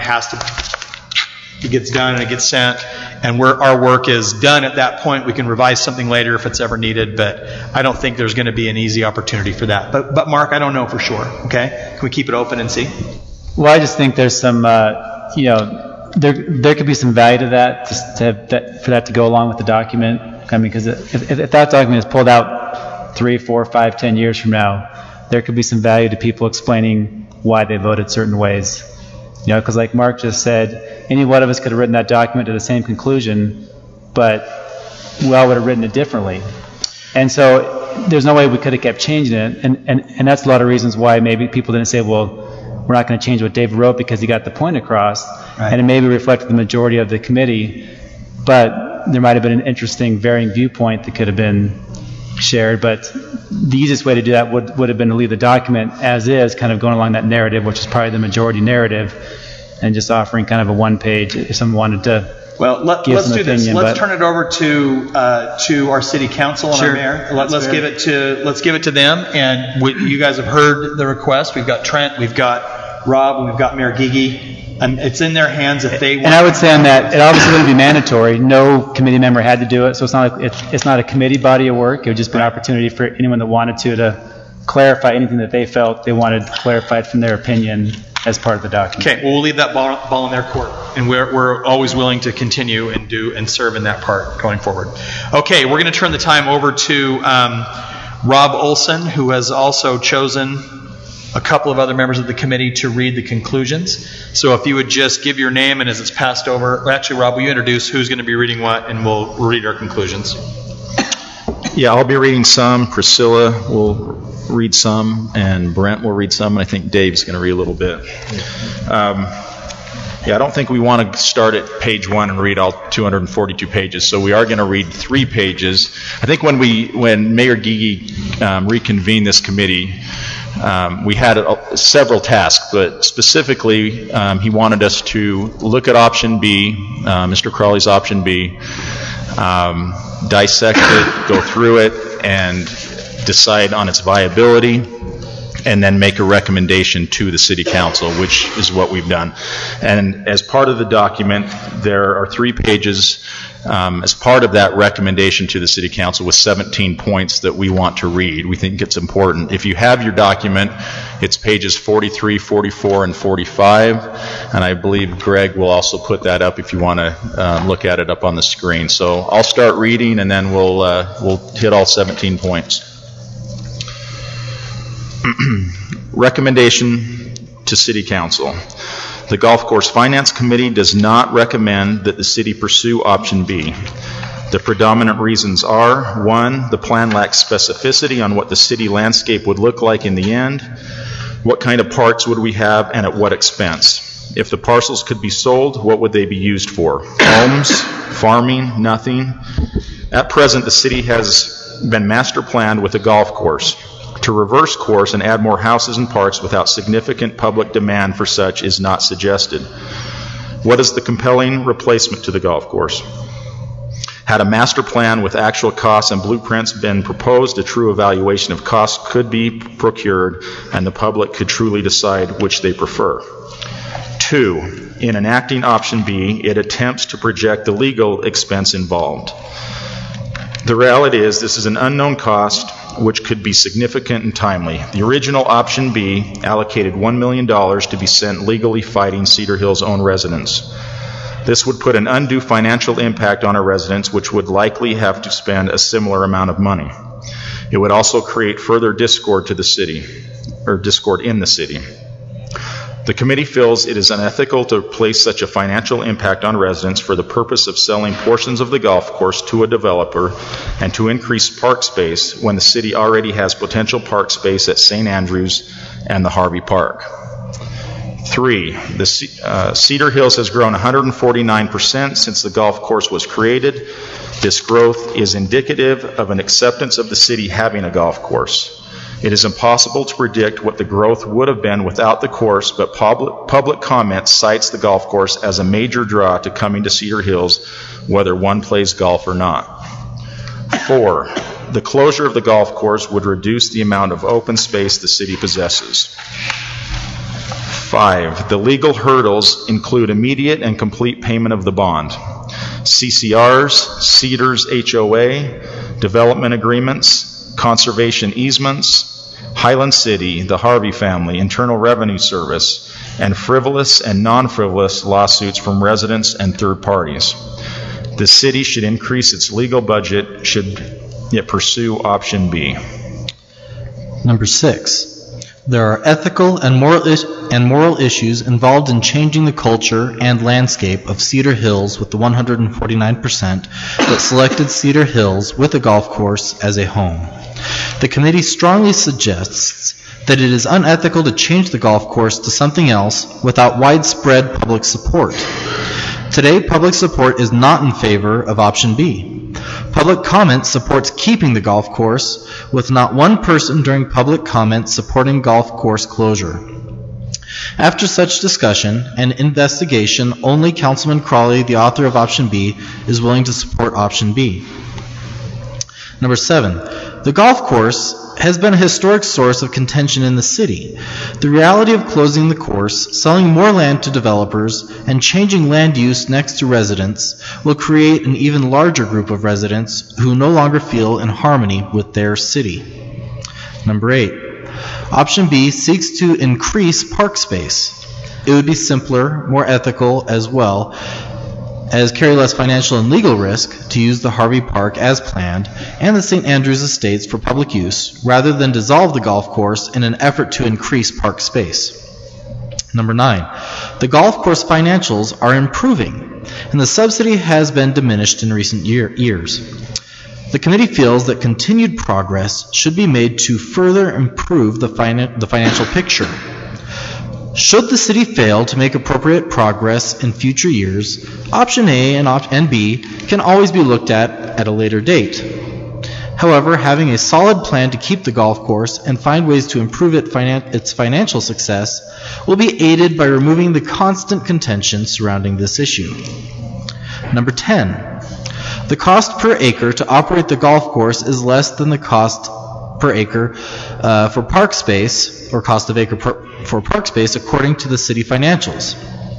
it gets done and it gets sent, and our work is done at that point. We can revise something later if it's ever needed, but I don't think there's going to be an easy opportunity for that. But Mark, I don't know for sure. Okay, can we keep it open and see? Well, I just think there's some, there could be some value to that, to have that, for that to go along with the document. I mean, because if that document is pulled out 3, 4, 5, 10 years from now, there could be some value to people explaining why they voted certain ways. You know, because like Mark just said, any one of us could have written that document to the same conclusion, but we all would have written it differently. And so there's no way we could have kept changing it. And that's a lot of reasons why maybe people didn't say, well, we're not going to change what David wrote because he got the point across. Right. And it maybe reflected the majority of the committee, but there might have been an interesting varying viewpoint that could have been shared. But the easiest way to do that would have been to leave the document as is, kind of going along that narrative, which is probably the majority narrative, and just offering kind of a one-page if someone wanted to. Well, let's do this. Let's turn it over to our city council and our mayor. Let's give it to them. And you guys have heard the request. We've got Trent, we've got Rob, and we've got Mayor Gigi. And it's in their hands if they want. And I would say on that, it obviously wouldn't be mandatory. No committee member had to do it, so it's not like it's not a committee body of work. It would just be an opportunity for anyone that wanted to clarify anything that they felt they wanted clarified from their opinion as part of the document. Okay, well, we'll leave that ball in their court, and we're always willing to continue and do and serve in that part going forward. Okay, we're going to turn the time over to Rob Olson, who has also chosen a couple of other members of the committee to read the conclusions. So if you would just give your name, and as it's passed over, actually, Rob, will you introduce who's going to be reading what, and we'll read our conclusions. Yeah, I'll be reading some. Priscilla will read some, and Brent will read some, and I think Dave's going to read a little bit. I don't think we want to start at page 1 and read all 242 pages, so we are going to read 3 pages. I think when Mayor Gigi reconvened this committee, we had several tasks, but specifically he wanted us to look at option B, Mr. Crawley's option B, dissect it, go through it, and decide on its viability, and then make a recommendation to the City Council, which is what we've done. And as part of the document, there are 3 pages as part of that recommendation to the City Council with 17 points that we want to read. We think it's important. If you have your document, it's pages 43, 44, and 45, and I believe Greg will also put that up if you want to look at it up on the screen. So I'll start reading, and then we'll hit all 17 points. Recommendation to City Council. The Golf Course Finance Committee does not recommend that the city pursue option B. The predominant reasons are: 1, the plan lacks specificity on what the city landscape would look like in the end. What kind of parks would we have, and at what expense? If the parcels could be sold, what would they be used for? Homes? Farming? Nothing? At present, the city has been master planned with a golf course. To reverse course and add more houses and parks without significant public demand for such is not suggested. What is the compelling replacement to the golf course? Had a master plan with actual costs and blueprints been proposed, a true evaluation of costs could be procured, and the public could truly decide which they prefer. 2, in enacting option B, it attempts to project the legal expense involved. The reality is this is an unknown cost which could be significant and timely. The original option B allocated $1 million to be sent legally fighting Cedar Hill's own residents. This would put an undue financial impact on our residents, which would likely have to spend a similar amount of money. It would also create further discord to the city, or discord in the city. The committee feels it is unethical to place such a financial impact on residents for the purpose of selling portions of the golf course to a developer and to increase park space when the city already has potential park space at St. Andrews and the Harvey Park. 3, the Cedar Hills has grown 149% since the golf course was created. This growth is indicative of an acceptance of the city having a golf course. It is impossible to predict what the growth would have been without the course, but public comment cites the golf course as a major draw to coming to Cedar Hills, whether one plays golf or not. 4, the closure of the golf course would reduce the amount of open space the city possesses. 5, the legal hurdles include immediate and complete payment of the bond. CCRs, Cedars HOA, development agreements, conservation easements, Highland City, the Harvey family, Internal Revenue Service, and frivolous and non-frivolous lawsuits from residents and third parties. The city should increase its legal budget should it pursue option B. Number 6. There are ethical and moral issues involved in changing the culture and landscape of Cedar Hills with the 149% that selected Cedar Hills with a golf course as a home. The committee strongly suggests that it is unethical to change the golf course to something else without widespread public support. Today, public support is not in favor of option B. Public comment supports keeping the golf course, with not one person during public comment supporting golf course closure. After such discussion and investigation, only Councilman Crawley, the author of option B, is willing to support option B. Number 7. The golf course has been a historic source of contention in the city. The reality of closing the course, selling more land to developers, and changing land use next to residents will create an even larger group of residents who no longer feel in harmony with their city. Number 8. Option B seeks to increase park space. It would be simpler, more ethical, as well as carry less financial and legal risk to use the Harvey Park as planned and the St. Andrews Estates for public use, rather than dissolve the golf course in an effort to increase park space. Number 9. The golf course financials are improving, and the subsidy has been diminished in recent years. The committee feels that continued progress should be made to further improve the financial picture. Should the city fail to make appropriate progress in future years, option A and B can always be looked at a later date. However, having a solid plan to keep the golf course and find ways to improve its financial success will be aided by removing the constant contention surrounding this issue. Number 10. The cost per acre to operate the golf course is less than the cost per acre for park space, or cost of acre for park space, according to the city financials.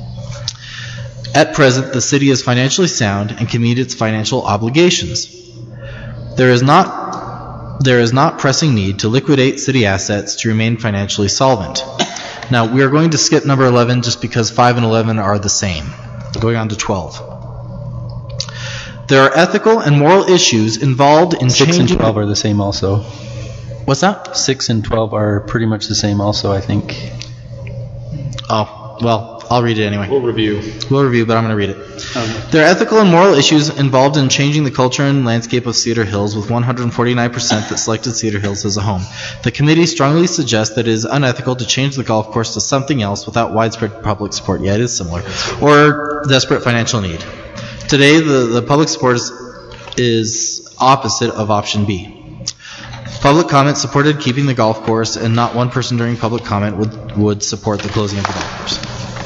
At present, the city is financially sound and can meet its financial obligations. There is not pressing need to liquidate city assets to remain financially solvent. Now, we are going to skip number 11 just because 5 and 11 are the same. Going on to 12. There are ethical and moral issues involved in 6 changing... and 12 are the same also. What's that? 6 and 12 are pretty much the same also, I think. Oh, well, I'll read it anyway. We'll review, but I'm going to read it. There are ethical and moral issues involved in changing the culture and landscape of Cedar Hills, with 149% that selected Cedar Hills as a home. The committee strongly suggests that it is unethical to change the golf course to something else without widespread public support. Yeah, it is similar. Or desperate financial need. Today, the public support is opposite of option B. Public comment supported keeping the golf course, and not one person during public comment would support the closing of the golf course.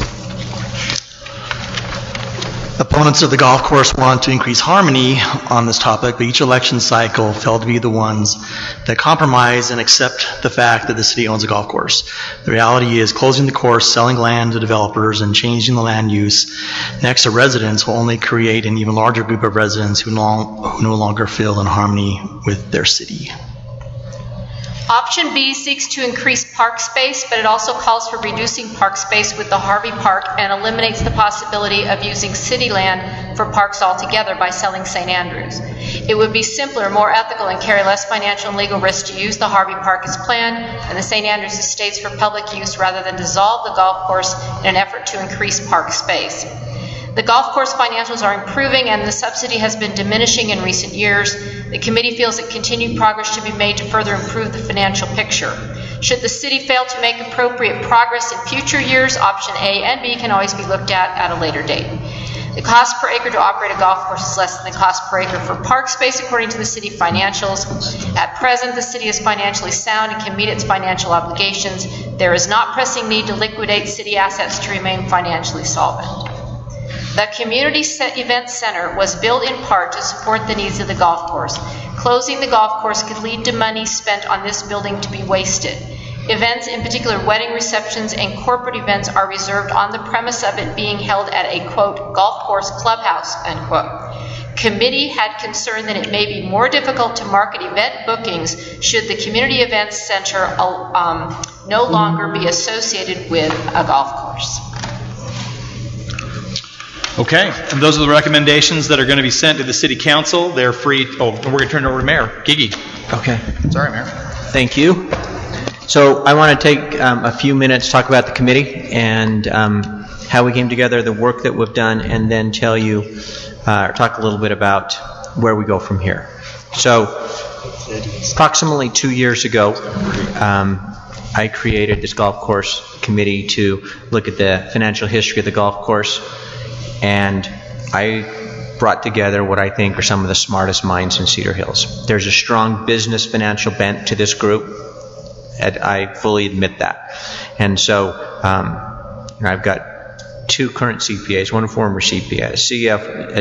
Opponents of the golf course want to increase harmony on this topic, but each election cycle failed to be the ones that compromise and accept the fact that the city owns a golf course. The reality is closing the course, selling land to developers, and changing the land use next to residents will only create an even larger group of residents who no longer feel in harmony with their city. Option B seeks to increase park space, but it also calls for reducing park space with the Harvey Park and eliminates the possibility of using city land for parks altogether by selling St. Andrews. It would be simpler, more ethical, and carry less financial and legal risk to use the Harvey Park as planned and the St. Andrews Estates for public use rather than dissolve the golf course in an effort to increase park space. The golf course financials are improving and the subsidy has been diminishing in recent years. The committee feels that continued progress should be made to further improve the financial picture. Should the city fail to make appropriate progress in future years, option A and B can always be looked at a later date. The cost per acre to operate a golf course is less than the cost per acre for park space according to the city financials. At present, the city is financially sound and can meet its financial obligations. There is not pressing need to liquidate city assets to remain financially solvent. The Community Event Center was built in part to support the needs of the golf course. Closing the golf course could lead to money spent on this building to be wasted. Events, in particular wedding receptions and corporate events, are reserved on the premise of it being held at a, quote, golf course clubhouse, unquote. Committee had concern that it may be more difficult to market event bookings should the Community Events Center no longer be associated with a golf course. Okay, and those are the recommendations that are going to be sent to the city council. They're free. Oh, we're going to turn it over to Mayor Gigi. Okay. Sorry, Mayor. Thank you. So I want to take a few minutes to talk about the committee and how we came together, the work that we've done, and then tell you, or talk a little bit about where we go from here. So approximately 2 years ago, I created this golf course committee to look at the financial history of the golf course, and I brought together what I think are some of the smartest minds in Cedar Hills. There's a strong business financial bent to this group, and I fully admit that. And so I've got 2 current CPAs, 1 former CPA, a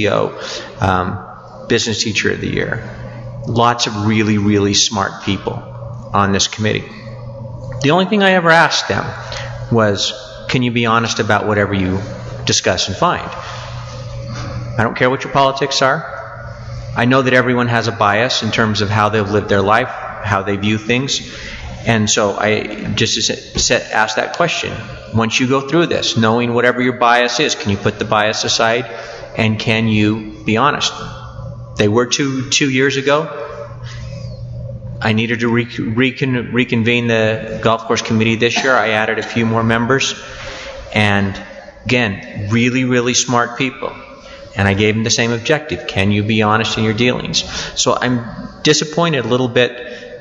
CEO, business teacher of the year. Lots of really, really smart people on this committee. The only thing I ever asked them was, can you be honest about whatever you discuss and find? I don't care what your politics are. I know that everyone has a bias in terms of how they've lived their life, how they view things. And so I just asked that question. Once you go through this, knowing whatever your bias is, can you put the bias aside and can you be honest? They were 2 years ago. I needed to reconvene the golf course committee this year. I added a few more members. And again, really, really smart people. And I gave them the same objective. Can you be honest in your dealings? So I'm disappointed, a little bit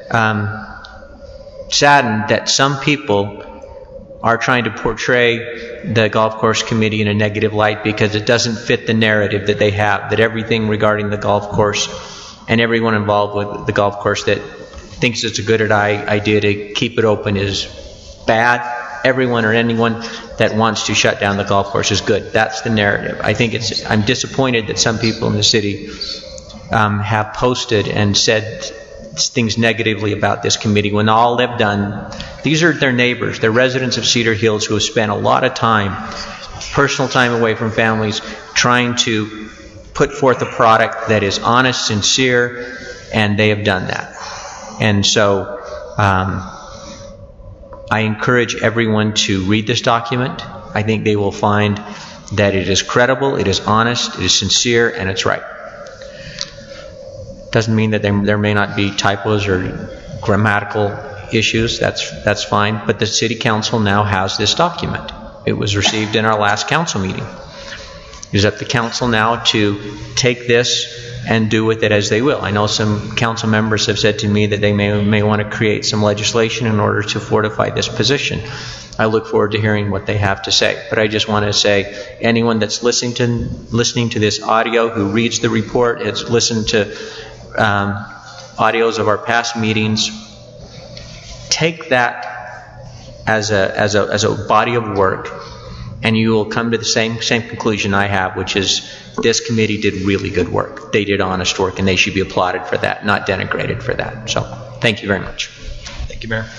saddened that some people are trying to portray the golf course committee in a negative light because it doesn't fit the narrative that they have, that everything regarding the golf course and everyone involved with the golf course that thinks it's a good idea to keep it open is bad. Everyone or anyone that wants to shut down the golf course is good. That's the narrative. I'm disappointed that some people in the city have posted and said things negatively about this committee when all they've done, these are their neighbors, they're residents of Cedar Hills who have spent a lot of time, personal time away from families, trying to put forth a product that is honest, sincere, and they have done that. And so I encourage everyone to read this document. I think they will find that it is credible, it is honest, it is sincere, and it's right. Doesn't mean that there may not be typos or grammatical issues. That's fine. But the City Council now has this document. It was received in our last council meeting. It is up to the council now to take this and do with it as they will. I know some council members have said to me that they may want to create some legislation in order to fortify this position. I look forward to hearing what they have to say. But I just want to say, anyone that's listening to this audio, who reads the report, has listened to audios of our past meetings, take that as a body of work, and you will come to the same conclusion I have, which is this committee did really good work. They did honest work, and they should be applauded for that, not denigrated for that. So, thank you very much. Thank you, Mayor.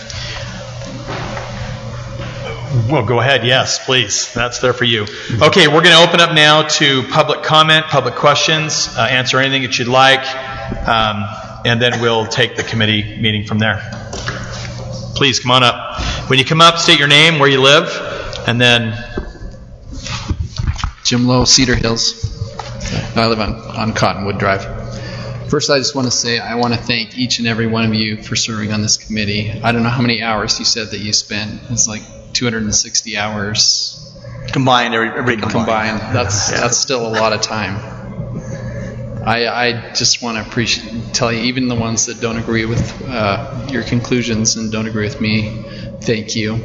Well, go ahead. Yes, please. That's there for you. Okay, we're going to open up now to public comment, public questions. Answer anything that you'd like, and then we'll take the committee meeting from there. Please come on up. When you come up, state your name, where you live, and then... Jim Lowe, Cedar Hills. I live on Cottonwood Drive. First, I just want to say I want to thank each and every one of you for serving on this committee. I don't know how many hours you said that you spent. It's like 260 hours. Combined, every combined. That's still a lot of time. I just want to tell you, even the ones that don't agree with your conclusions and don't agree with me, thank you.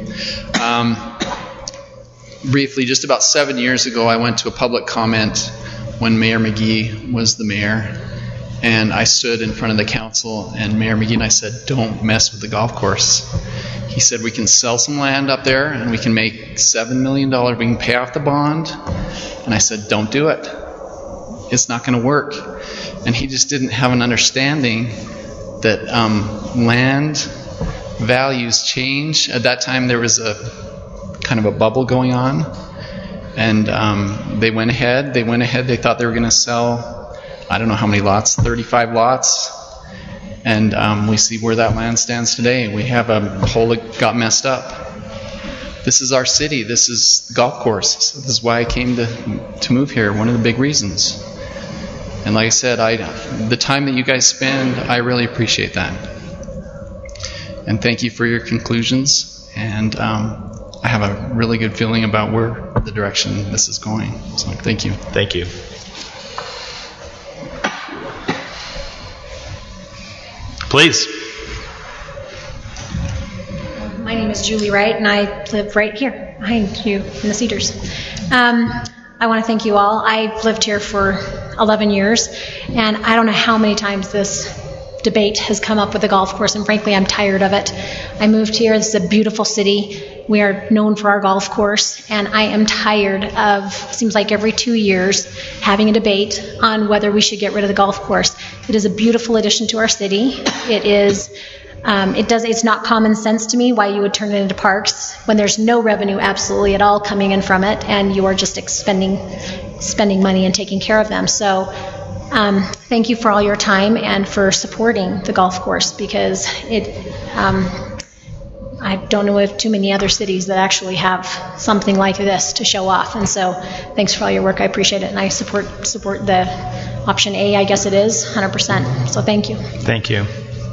Briefly, just about 7 years ago, I went to a public comment when Mayor McGee was the mayor, and I stood in front of the council, and Mayor McGee and I said, don't mess with the golf course. He said, we can sell some land up there, and we can make $7 million. We can pay off the bond. And I said, don't do it. It's not going to work. And he just didn't have an understanding that land values change. At that time, there was a kind of a bubble going on, and they went ahead. They thought they were going to sell, I don't know how many lots, 35 lots, And we see where that land stands today. We have a hole that got messed up. This is our city. This is the golf course. This is why I came to move here, one of the big reasons. And like I said, the time that you guys spend, I really appreciate that. And thank you for your conclusions. And I have a really good feeling about where the direction this is going. So thank you. Thank you. Please. My name is Julie Wright, and I live right here behind you in the Cedars. I want to thank you all. I've lived here for 11 years, and I don't know how many times this debate has come up with the golf course, and frankly, I'm tired of it. I moved here. This is a beautiful city. We are known for our golf course, and I am tired of, seems like every 2 years, having a debate on whether we should get rid of the golf course. It is a beautiful addition to our city. It is. It's not common sense to me why you would turn it into parks when there's no revenue absolutely at all coming in from it, and you are just spending money and taking care of them. So thank you for all your time and for supporting the golf course, because I don't know of too many other cities that actually have something like this to show off. And so thanks for all your work. I appreciate it, and I support the option A, I guess it is, 100%. So thank you. Thank you.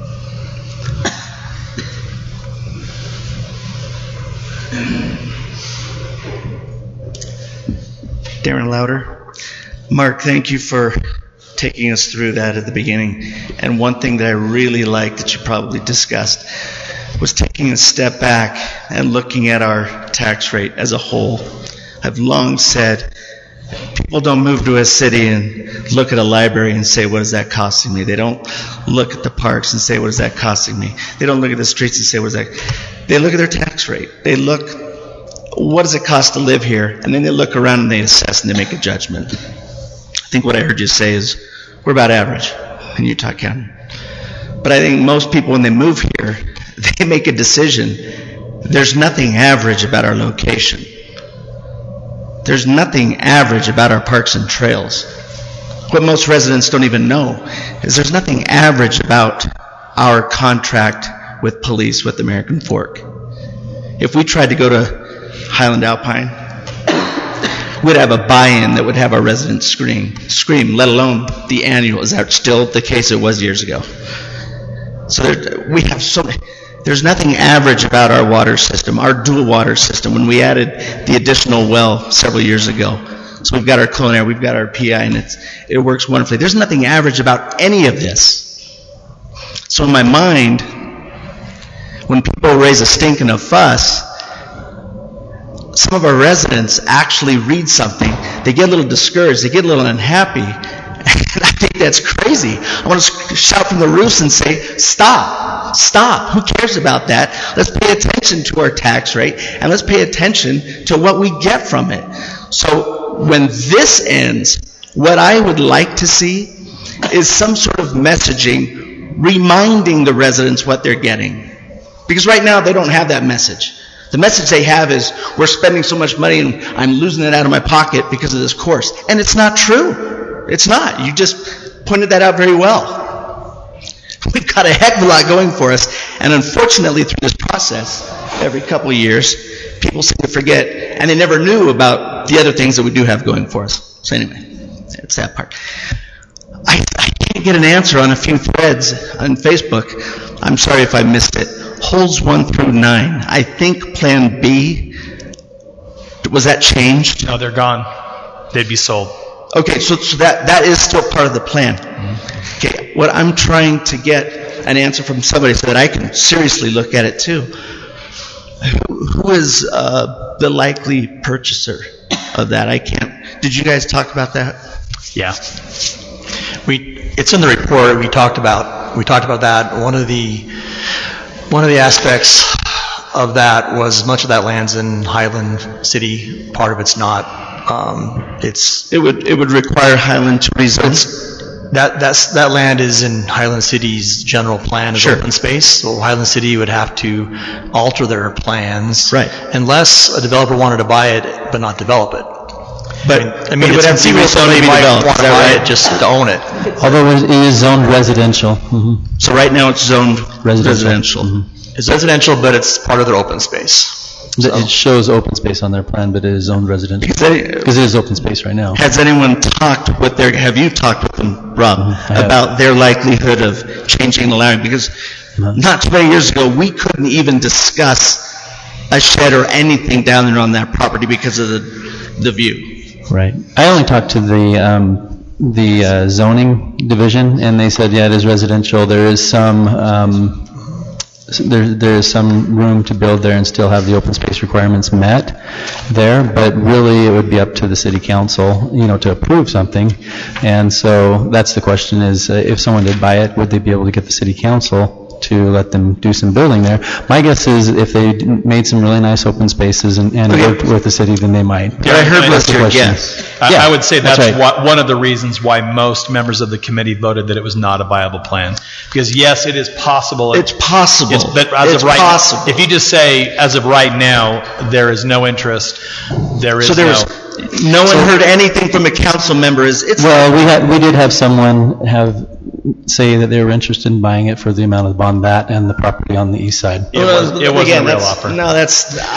Darren Louder. Mark, thank you for taking us through that at the beginning. And one thing that I really liked that you probably discussed was taking a step back and looking at our tax rate as a whole. I've long said people don't move to a city and look at a library and say, what is that costing me? They don't look at the parks and say, what is that costing me? They don't look at the streets and say, what is that? They look at their tax rate. They look, what does it cost to live here? And then they look around and they assess and they make a judgment. I think what I heard you say is, we're about average in Utah County. But I think most people, when they move here, they make a decision. There's nothing average about our location. There's nothing average about our parks and trails. What most residents don't even know is there's nothing average about our contract with police with American Fork. If we tried to go to Highland Alpine, we'd have a buy-in that would have our residents scream, let alone the annual. Is that still the case? It was years ago. So we have there's nothing average about our water system, our dual water system, when we added the additional well several years ago. So we've got our clone air, we've got our PI, and it works wonderfully. There's nothing average about any of this. So in my mind, when people raise a stink and a fuss, some of our residents actually read something, they get a little discouraged, they get a little unhappy, and I think that's crazy. I want to shout from the roofs and say, stop. Who cares about that? Let's pay attention to our tax rate, and let's pay attention to what we get from it. So when this ends, what I would like to see is some sort of messaging reminding the residents what they're getting. Because right now they don't have that message. The message they have is, we're spending so much money and I'm losing it out of my pocket because of this course. And it's not true. It's not. You just pointed that out very well. We've got a heck of a lot going for us. And unfortunately, through this process, every couple of years, people seem to forget, and they never knew about the other things that we do have going for us. So anyway, it's that part. I can't get an answer on a few threads on Facebook. I'm sorry if I missed it. Holes 1 through 9. I think Plan B, was that changed? No, they're gone. They'd be sold. Okay, so that is still part of the plan. Okay, what I'm trying to get an answer from somebody so that I can seriously look at it too. Who is the likely purchaser of that? I can't. Did you guys talk about that? Yeah. It's in the report. We talked about that. One of the aspects of that was much of that land's in Highland City. Part of it's not. It would require Highland to rezone. That land is in Highland City's general plan as open space. So Highland City would have to alter their plans, right, unless a developer wanted to buy it but not develop it. But I mean, would have it's zero somebody maybe might developed, want is to that buy right? it just to own it. Although it is zoned residential. So right now it's zoned residential. It's residential, but it's part of their open space. It shows open space on their plan, but it is zoned residential. Because it is open space right now. Has anyone talked with have you talked with them, Rob, about their likelihood of changing the land? Because not too many years ago, we couldn't even discuss a shed or anything down there on that property because of the view. Right. I only talked to the zoning division, and they said, yeah, it is residential. There is some there is some room to build there and still have the open space requirements met there, but really it would be up to the city council, to approve something. And so that's the question is, if someone did buy it, would they be able to get the city council to let them do some building there? My guess is if they made some really nice open spaces and worked with the city, then they might. What I heard was yes. I would say that's right. One of the reasons why most members of the committee voted that it was not a viable plan. Because yes, it is possible. It's possible. But as of right now, if you just say, as of right now, there is no interest, there is no one heard anything from a council member. We did have someone say that they were interested in buying it for the amount of on that and the property on the east side. It wasn't a real offer. No, I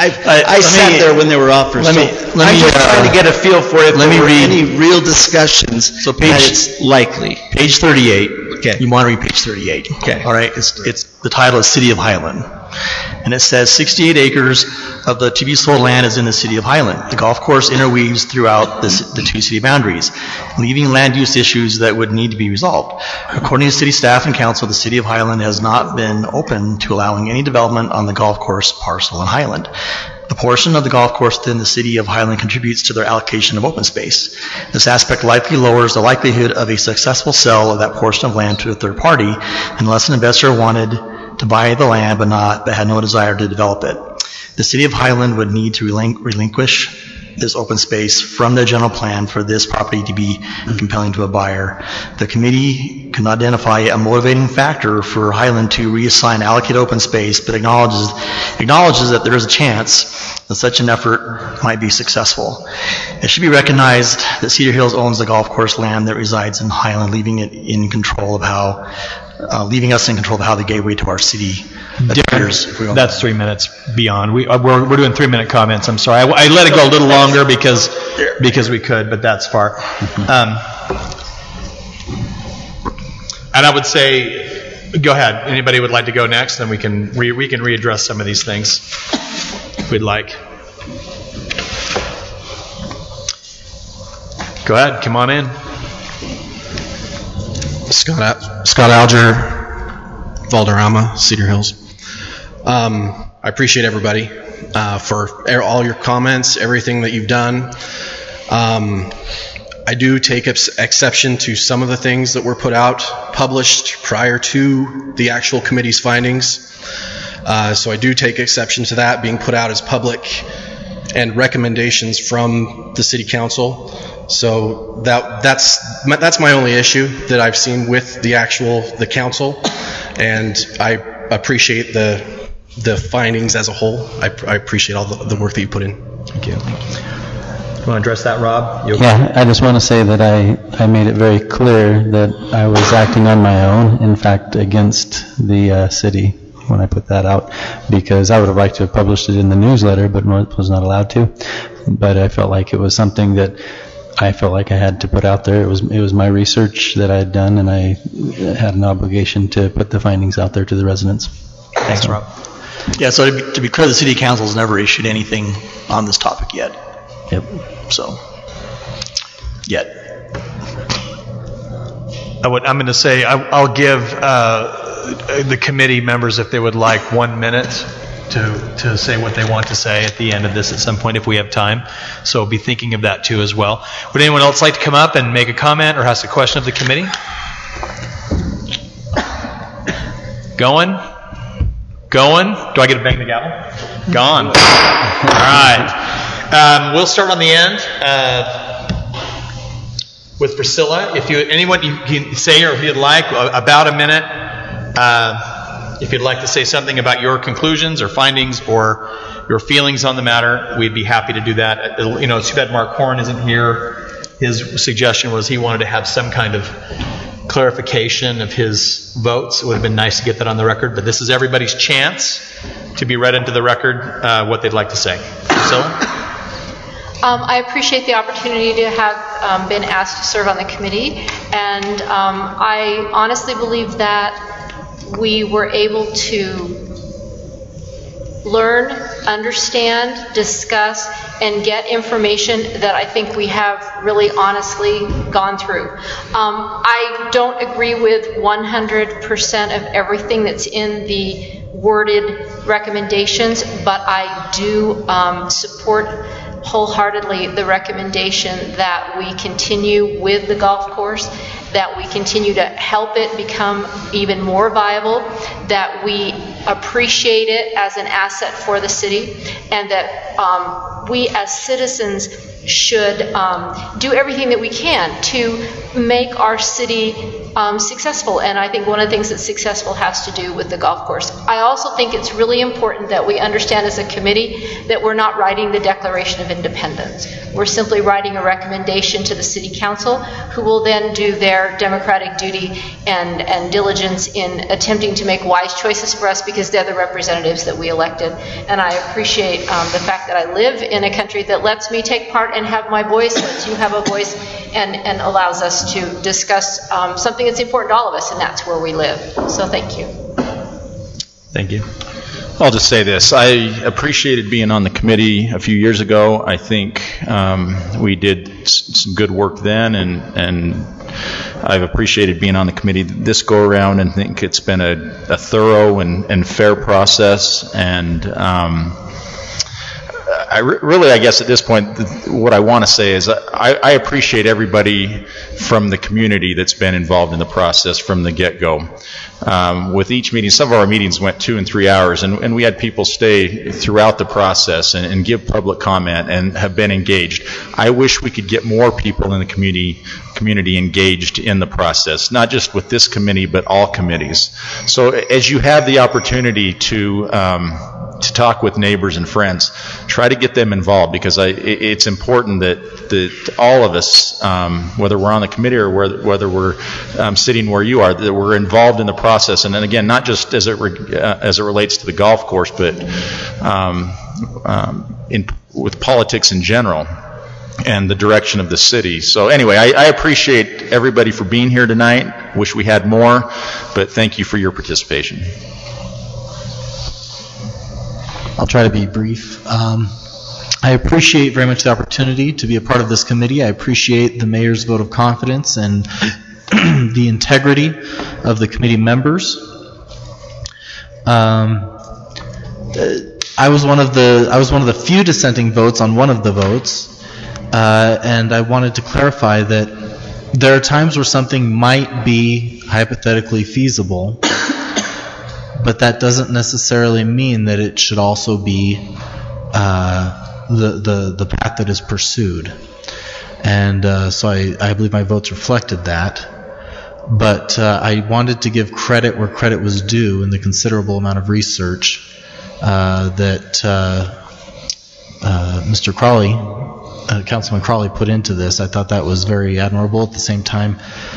sat there when there were offers. I'm just trying to get a feel for it. Let me read any real discussions. So it's likely. Page 38. Okay. You want to read page 38. Okay. All right. It's the title is City of Highland. And it says 68 acres of the to be sold land is in the city of Highland. The golf course interweaves throughout the two city boundaries, leaving land use issues that would need to be resolved. According to city staff and council, the city of Highland has not been open to allowing any development on the golf course parcel in Highland. The portion of the golf course within the city of Highland contributes to their allocation of open space. This aspect likely lowers the likelihood of a successful sale of that portion of land to a third party unless an investor wanted to buy the land but had no desire to develop it. The city of Highland would need to relinquish this open space from their general plan for this property to be compelling to a buyer. The committee can identify a motivating factor for Highland to reassign allocated open space, but acknowledges that there is a chance that such an effort might be successful. It should be recognized that Cedar Hills owns the golf course land that resides in Highland, leaving us in control of how the gateway to our city appears. That's 3 minutes beyond. We're doing 3-minute comments. I'm sorry. I let it go a little longer because we could, but that's far. And I would say, go ahead. Anybody would like to go next, then we can readdress some of these things if we'd like. Go ahead. Come on in. Scott Alger, Valderrama, Cedar Hills. I appreciate everybody for all your comments, everything that you've done. I do take exception to some of the things that were published prior to the actual committee's findings. So I do take exception to that being put out as public and recommendations from the city council. So that's my only issue that I've seen with the council, and I appreciate the findings as a whole. I appreciate all the work that you put in. Thank you. You want to address that, Rob? Yeah, I just want to say that I made it very clear that I was acting on my own, in fact, against the city when I put that out, because I would have liked to have published it in the newsletter, but was not allowed to. But I felt like it was something that I felt like I had to put out there. It was my research that I had done, and I had an obligation to put the findings out there to the residents. Thanks, Rob. Yeah, so to be clear, the city council has never issued anything on this topic yet. Yep. So, yet. I'm going to say I'll give the committee members, if they would like, 1 minute to say what they want to say at the end of this at some point if we have time. So be thinking of that too as well. Would anyone else like to come up and make a comment or ask a question of the committee? Going? Do I get to bang the gavel? Gone. All right. We'll start on the end with Priscilla. If anyone you can say, or if you'd like, about a minute. if you'd like to say something about your conclusions or findings or your feelings on the matter, we'd be happy to do that. You know, it's too bad Mark Horn isn't here. His suggestion was he wanted to have some kind of clarification of his votes. It would have been nice to get that on the record, but this is everybody's chance to be read into the record what they'd like to say. So. I appreciate the opportunity to have been asked to serve on the committee, and I honestly believe that we were able to learn, understand, discuss, and get information that I think we have really honestly gone through. I don't agree with 100% of everything that's in the worded recommendations, but I do support wholeheartedly the recommendation that we continue with the golf course, that we continue to help it become even more viable, that we appreciate it as an asset for the city, and that we as citizens should do everything that we can to make our city successful. And I think one of the things that's successful has to do with the golf course. I also think it's really important that we understand as a committee that we're not writing the Declaration of Independence. We're simply writing a recommendation to the City Council, who will then do their democratic duty and diligence in attempting to make wise choices for us, because they're the representatives that we elected. And I appreciate the fact that I live in a country that lets me take part and have my voice, lets you have a voice, and allows us to discuss something that's important to all of us, and that's where we live. So thank you. Thank you. I'll just say this. I appreciated being on the committee a few years ago. I think we did some good work then, and I've appreciated being on the committee this go around, and think it's been a thorough and fair process. And I guess at this point, what I want to say is I appreciate everybody from the community that's been involved in the process from the get-go. With each meeting, some of our meetings went 2 and 3 hours, and we had people stay throughout the process and give public comment and have been engaged. I wish we could get more people in the community engaged in the process, not just with this committee, but all committees. So as you have the opportunity to talk with neighbors and friends, try to get them involved, because it's important that all of us, whether we're on the committee or whether we're sitting where you are, that we're involved in the process. And then again, not just as it relates to the golf course, but with politics in general and the direction of the city. So anyway, I appreciate everybody for being here tonight. Wish we had more, but thank you for your participation. I'll try to be brief. I appreciate very much the opportunity to be a part of this committee. I appreciate the mayor's vote of confidence and the integrity of the committee members. I was one of the few dissenting votes on one of the votes, and I wanted to clarify that there are times where something might be hypothetically feasible, but that doesn't necessarily mean that it should also be the path that is pursued. And so I believe my votes reflected that. But I wanted to give credit where credit was due in the considerable amount of research that Mr. Crawley, Councilman Crawley, put into this. I thought that was very admirable. At the same time,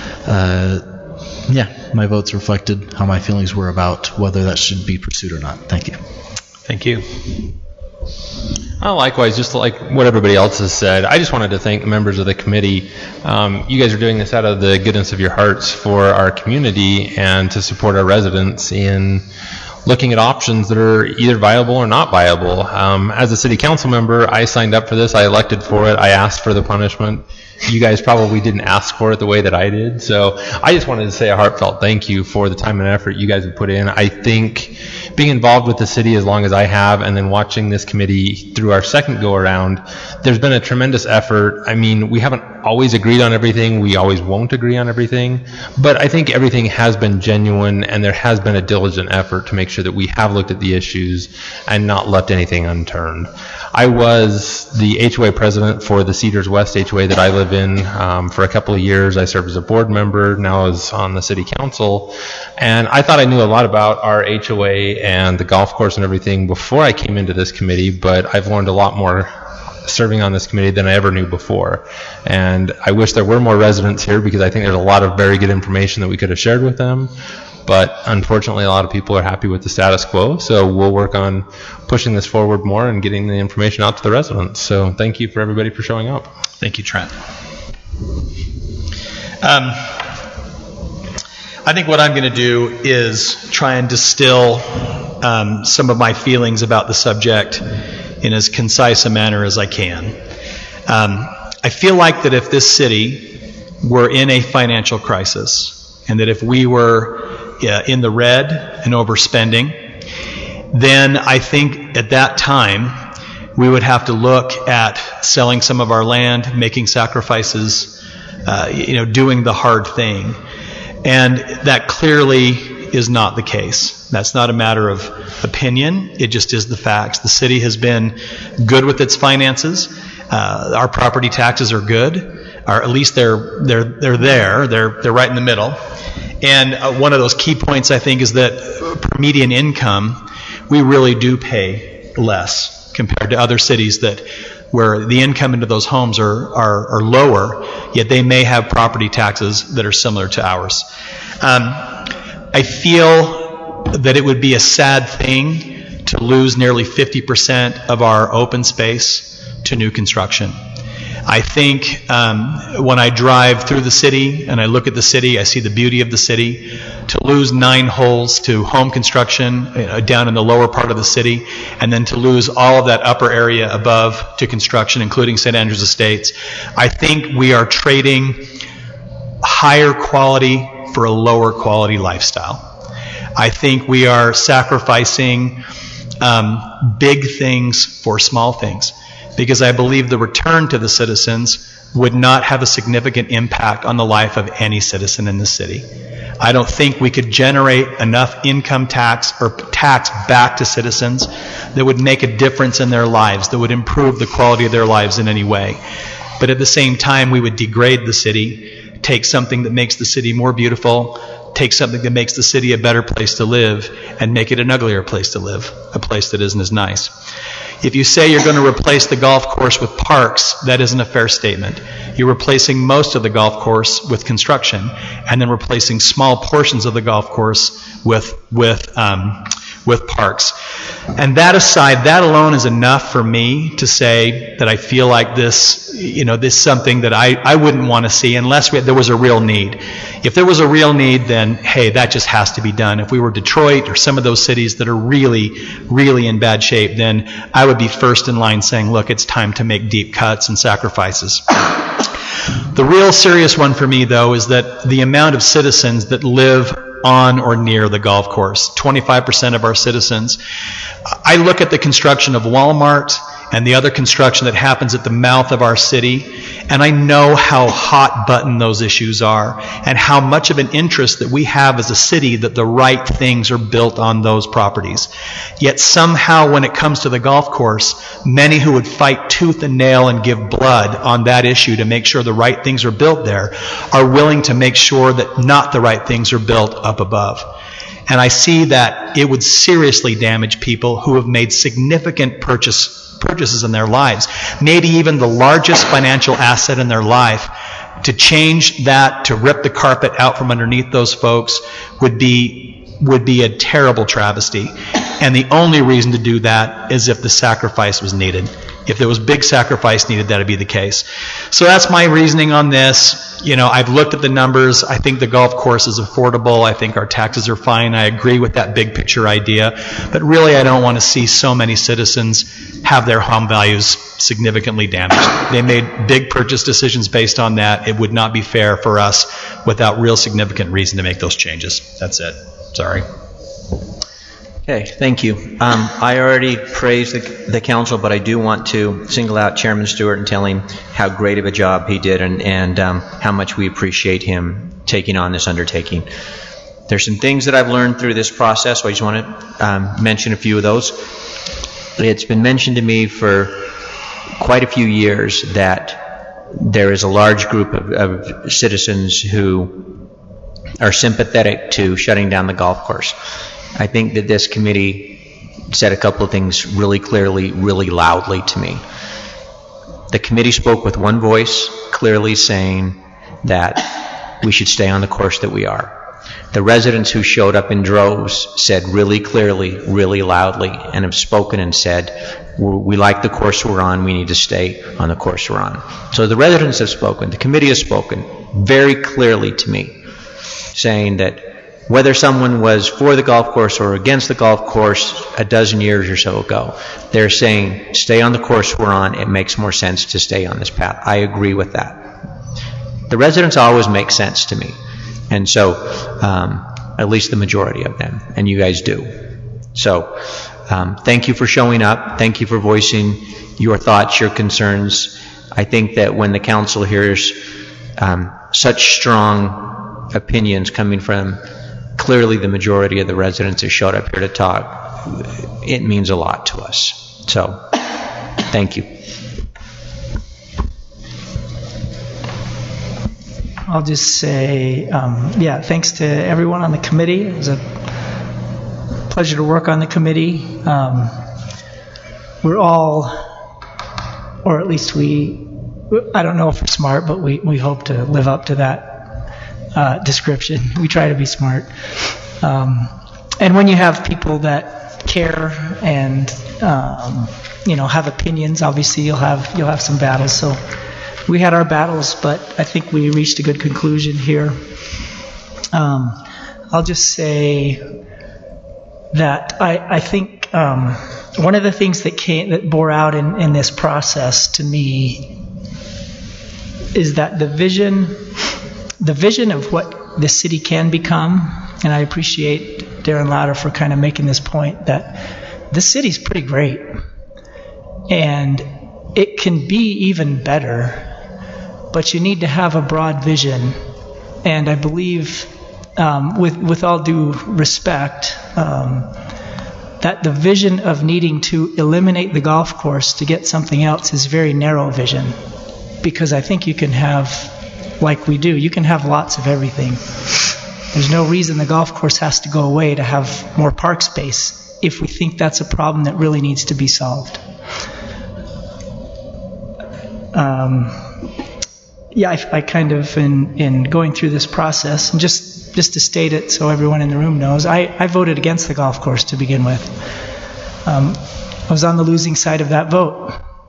my votes reflected how my feelings were about whether that should be pursued or not. Thank you. Thank you. Likewise, just like what everybody else has said, I just wanted to thank the members of the committee. You guys are doing this out of the goodness of your hearts for our community and to support our residents in looking at options that are either viable or not viable. As a city council member, I signed up for this. I elected for it. I asked for the punishment. You guys probably didn't ask for it the way that I did. So I just wanted to say a heartfelt thank you for the time and effort you guys have put in. I think being involved with the city as long as I have, and then watching this committee through our second go-around, there's been a tremendous effort. I mean, we haven't always agreed on everything. We always won't agree on everything. But I think everything has been genuine, and there has been a diligent effort to make sure that we have looked at the issues and not left anything unturned. I was the HOA president for the Cedars West HOA that I live in for a couple of years. I served as a board member, now as on the city council, and I thought I knew a lot about our HOA and the golf course and everything before I came into this committee, but I've learned a lot more serving on this committee than I ever knew before. And I wish there were more residents here, because I think there's a lot of very good information that we could have shared with them. But unfortunately, a lot of people are happy with the status quo, so we'll work on pushing this forward more and getting the information out to the residents. So thank you for everybody for showing up. Thank you, Trent. I think what I'm going to do is try and distill some of my feelings about the subject in as concise a manner as I can. I feel like that if this city were in a financial crisis, and that if we were in the red and overspending, then I think at that time we would have to look at selling some of our land, making sacrifices, doing the hard thing. And that clearly is not the case. That's not a matter of opinion. It just is the facts. The city has been good with its finances. Our property taxes are good, or at least they're there. They're right in the middle. And one of those key points, I think, is that per median income, we really do pay less compared to other cities where the income into those homes are lower, yet they may have property taxes that are similar to ours. I feel that it would be a sad thing to lose nearly 50% of our open space to new construction. I think when I drive through the city and I look at the city, I see the beauty of the city. To lose 9 holes to home construction down in the lower part of the city, and then to lose all of that upper area above to construction, including St. Andrews Estates, I think we are trading higher quality for a lower quality lifestyle. I think we are sacrificing big things for small things, because I believe the return to the citizens would not have a significant impact on the life of any citizen in the city. I don't think we could generate enough income tax or tax back to citizens that would make a difference in their lives, that would improve the quality of their lives in any way. But at the same time, we would degrade the city, take something that makes the city more beautiful, take something that makes the city a better place to live, and make it an uglier place to live, a place that isn't as nice. If you say you're going to replace the golf course with parks, that isn't a fair statement. You're replacing most of the golf course with construction, and then replacing small portions of the golf course with parks. And that aside, that alone is enough for me to say that I feel like this is something that I wouldn't want to see unless there was a real need. If there was a real need, then, hey, that just has to be done. If we were Detroit or some of those cities that are really, really in bad shape, then I would be first in line saying, look, it's time to make deep cuts and sacrifices. The real serious one for me, though, is that the amount of citizens that live on or near the golf course, 25% of our citizens. I look at the construction of Walmart and the other construction that happens at the mouth of our city, and I know how hot button those issues are, and how much of an interest that we have as a city that the right things are built on those properties. Yet somehow when it comes to the golf course, many who would fight tooth and nail and give blood on that issue to make sure the right things are built there are willing to make sure that not the right things are built up above. And I see that it would seriously damage people who have made significant purchases in their lives, maybe even the largest financial asset in their life. To change that, to rip the carpet out from underneath those folks would be a terrible travesty. And the only reason to do that is if the sacrifice was needed. If there was big sacrifice needed, that would be the case. So that's my reasoning on this. I've looked at the numbers. I think the golf course is affordable. I think our taxes are fine. I agree with that big picture idea. But really, I don't want to see so many citizens have their home values significantly damaged. They made big purchase decisions based on that. It would not be fair for us without real significant reason to make those changes. That's it. Sorry. Okay, thank you. I already praised the council, but I do want to single out Chairman Stewart and tell him how great of a job he did and how much we appreciate him taking on this undertaking. There's some things that I've learned through this process, so I just want to mention a few of those. It's been mentioned to me for quite a few years that there is a large group of citizens who are sympathetic to shutting down the golf course. I think that this committee said a couple of things really clearly, really loudly to me. The committee spoke with one voice, clearly saying that we should stay on the course that we are. The residents who showed up in droves said really clearly, really loudly, and have spoken and said, we like the course we're on, we need to stay on the course we're on. So the residents have spoken, the committee has spoken very clearly to me, saying that whether someone was for the golf course or against the golf course a dozen years or so ago, they're saying, stay on the course we're on, it makes more sense to stay on this path. I agree with that. The residents always make sense to me. And so, at least the majority of them, and you guys do. So, thank you for showing up. Thank you for voicing your thoughts, your concerns. I think that when the council hears such strong opinions coming from clearly the majority of the residents who showed up here to talk, it means a lot to us. So, thank you. I'll just say, thanks to everyone on the committee. It was a pleasure to work on the committee. We're all, or at least I don't know if we're smart, but we hope to live up to that description. We try to be smart. And when you have people that care and, have opinions, obviously you'll have some battles. So we had our battles, but I think we reached a good conclusion here. I'll just say that I think one of the things that bore out in this process to me is that the vision of what the city can become, and I appreciate Darren Lauder for kind of making this point, that the city's pretty great, and it can be even better. But you need to have a broad vision, and I believe, with all due respect, that the vision of needing to eliminate the golf course to get something else is very narrow vision, because I think you can have, like we do, you can have lots of everything. There's no reason the golf course has to go away to have more park space if we think that's a problem that really needs to be solved. I kind of, in going through this process, and just to state it so everyone in the room knows, I voted against the golf course to begin with. I was on the losing side of that vote.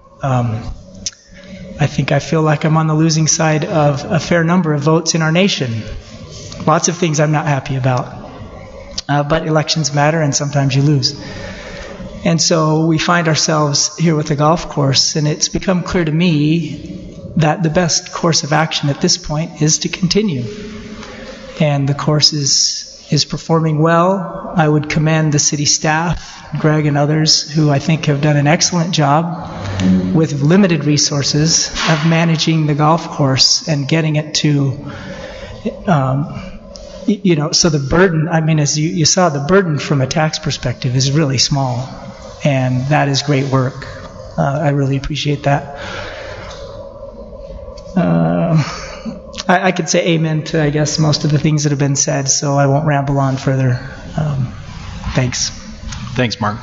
I feel like I'm on the losing side of a fair number of votes in our nation. Lots of things I'm not happy about. But elections matter, and sometimes you lose. And so we find ourselves here with the golf course, and it's become clear to me that the best course of action at this point is to continue. And the course is performing well. I would commend the city staff, Greg and others, who I think have done an excellent job with limited resources of managing the golf course and getting it to, so the burden, as you saw, the burden from a tax perspective is really small. And that is great work. I really appreciate that. I could say amen to, I guess, most of the things that have been said, so I won't ramble on further. Thanks. Thanks, Mark.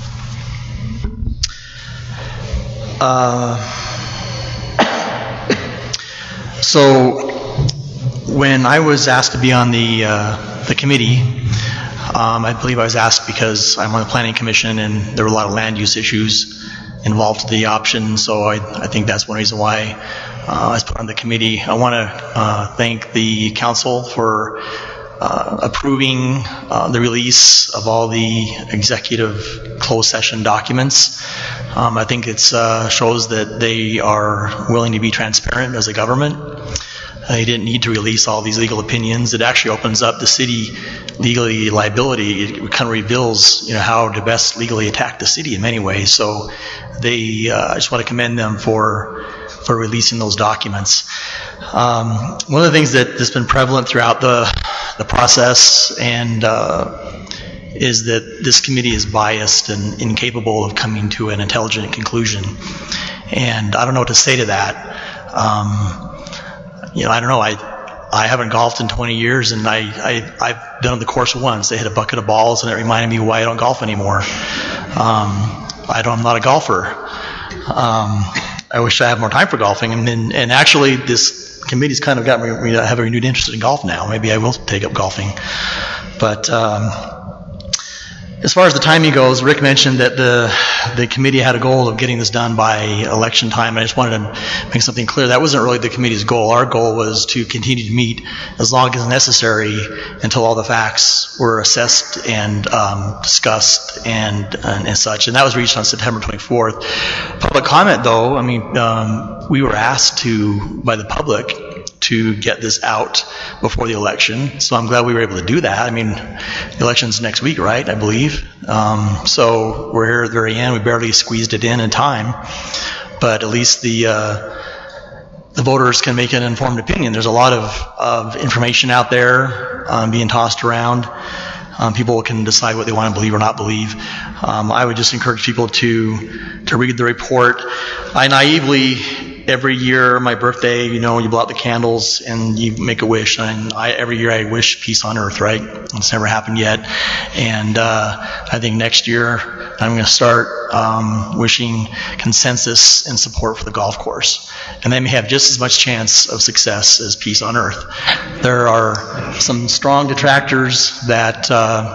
So when I was asked to be on the committee, I believe I was asked because I'm on the Planning Commission and there were a lot of land use issues involved with the option, so I think that's one reason why I was put on the committee. I want to thank the council for approving the release of all the executive closed session documents. I think it shows that they are willing to be transparent as a government. They didn't need to release all these legal opinions. It actually opens up the city legally liability. It kind of reveals, how to best legally attack the city in many ways. So I just want to commend them for releasing those documents. One of the things that's been prevalent throughout the process and is that this committee is biased and incapable of coming to an intelligent conclusion. And I don't know what to say to that. I don't know. I haven't golfed in 20 years, and I've been on the course once. They hit a bucket of balls, and it reminded me why I don't golf anymore. I'm not a golfer. I wish I had more time for golfing, and actually this committee's kind of got me to have a renewed interest in golf now. Maybe I will take up golfing. But as far as the timing goes, Rick mentioned that the committee had a goal of getting this done by election time. I just wanted to make something clear. That wasn't really the committee's goal. Our goal was to continue to meet as long as necessary until all the facts were assessed and discussed and such. And that was reached on September 24th. Public comment, though, we were asked by the public to get this out before the election. So I'm glad we were able to do that. The election's next week, right? I believe. So we're here at the very end. We barely squeezed it in time. But at least the voters can make an informed opinion. There's a lot of information out there being tossed around. People can decide what they want to believe or not believe. I would just encourage people to read the report. I naively, every year, my birthday, you blow out the candles and you make a wish. And every year I wish peace on earth, right? It's never happened yet. And I think next year I'm going to start wishing consensus and support for the golf course. And they may have just as much chance of success as peace on earth. There are some strong detractors that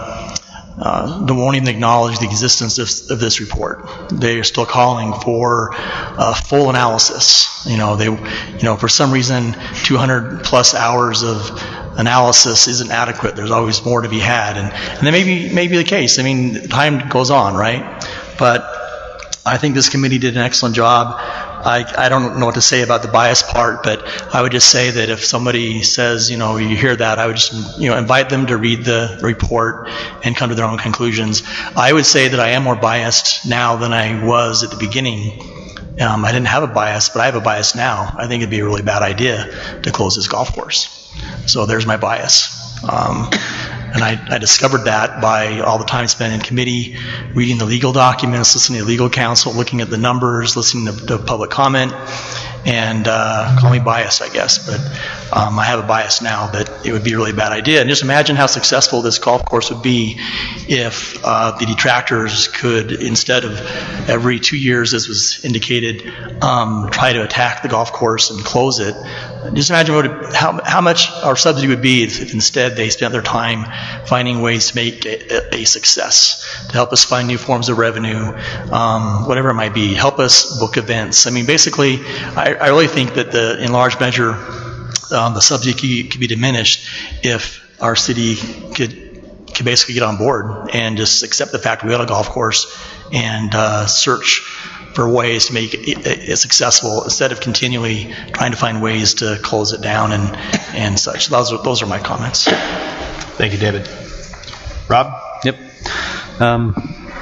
won't even acknowledge the existence of this report. They are still calling for a full analysis. For some reason, 200 plus hours of analysis isn't adequate. There's always more to be had, and that may be the case. Time goes on, right? But I think this committee did an excellent job. I don't know what to say about the bias part, but I would just say that if somebody says, you hear that, I would just, invite them to read the report and come to their own conclusions. I would say that I am more biased now than I was at the beginning. I didn't have a bias, but I have a bias now. I think it'd be a really bad idea to close this golf course. So there's my bias. And I discovered that by all the time spent in committee, reading the legal documents, listening to legal counsel, looking at the numbers, listening to public comment, and call me biased, I guess. But I have a bias now that it would be a really bad idea. And just imagine how successful this golf course would be if the detractors could, instead of every 2 years, as was indicated, try to attack the golf course and close it. Just imagine how much our subsidy would be if instead they spent their time finding ways to make a success, to help us find new forms of revenue, whatever it might be, help us book events. Basically, I really think that in large measure, the subsidy could be diminished if our city could basically get on board and just accept the fact we got a golf course and search for ways to make it successful instead of continually trying to find ways to close it down and such. Those are my comments. Thank you, David. Rob? Yep. I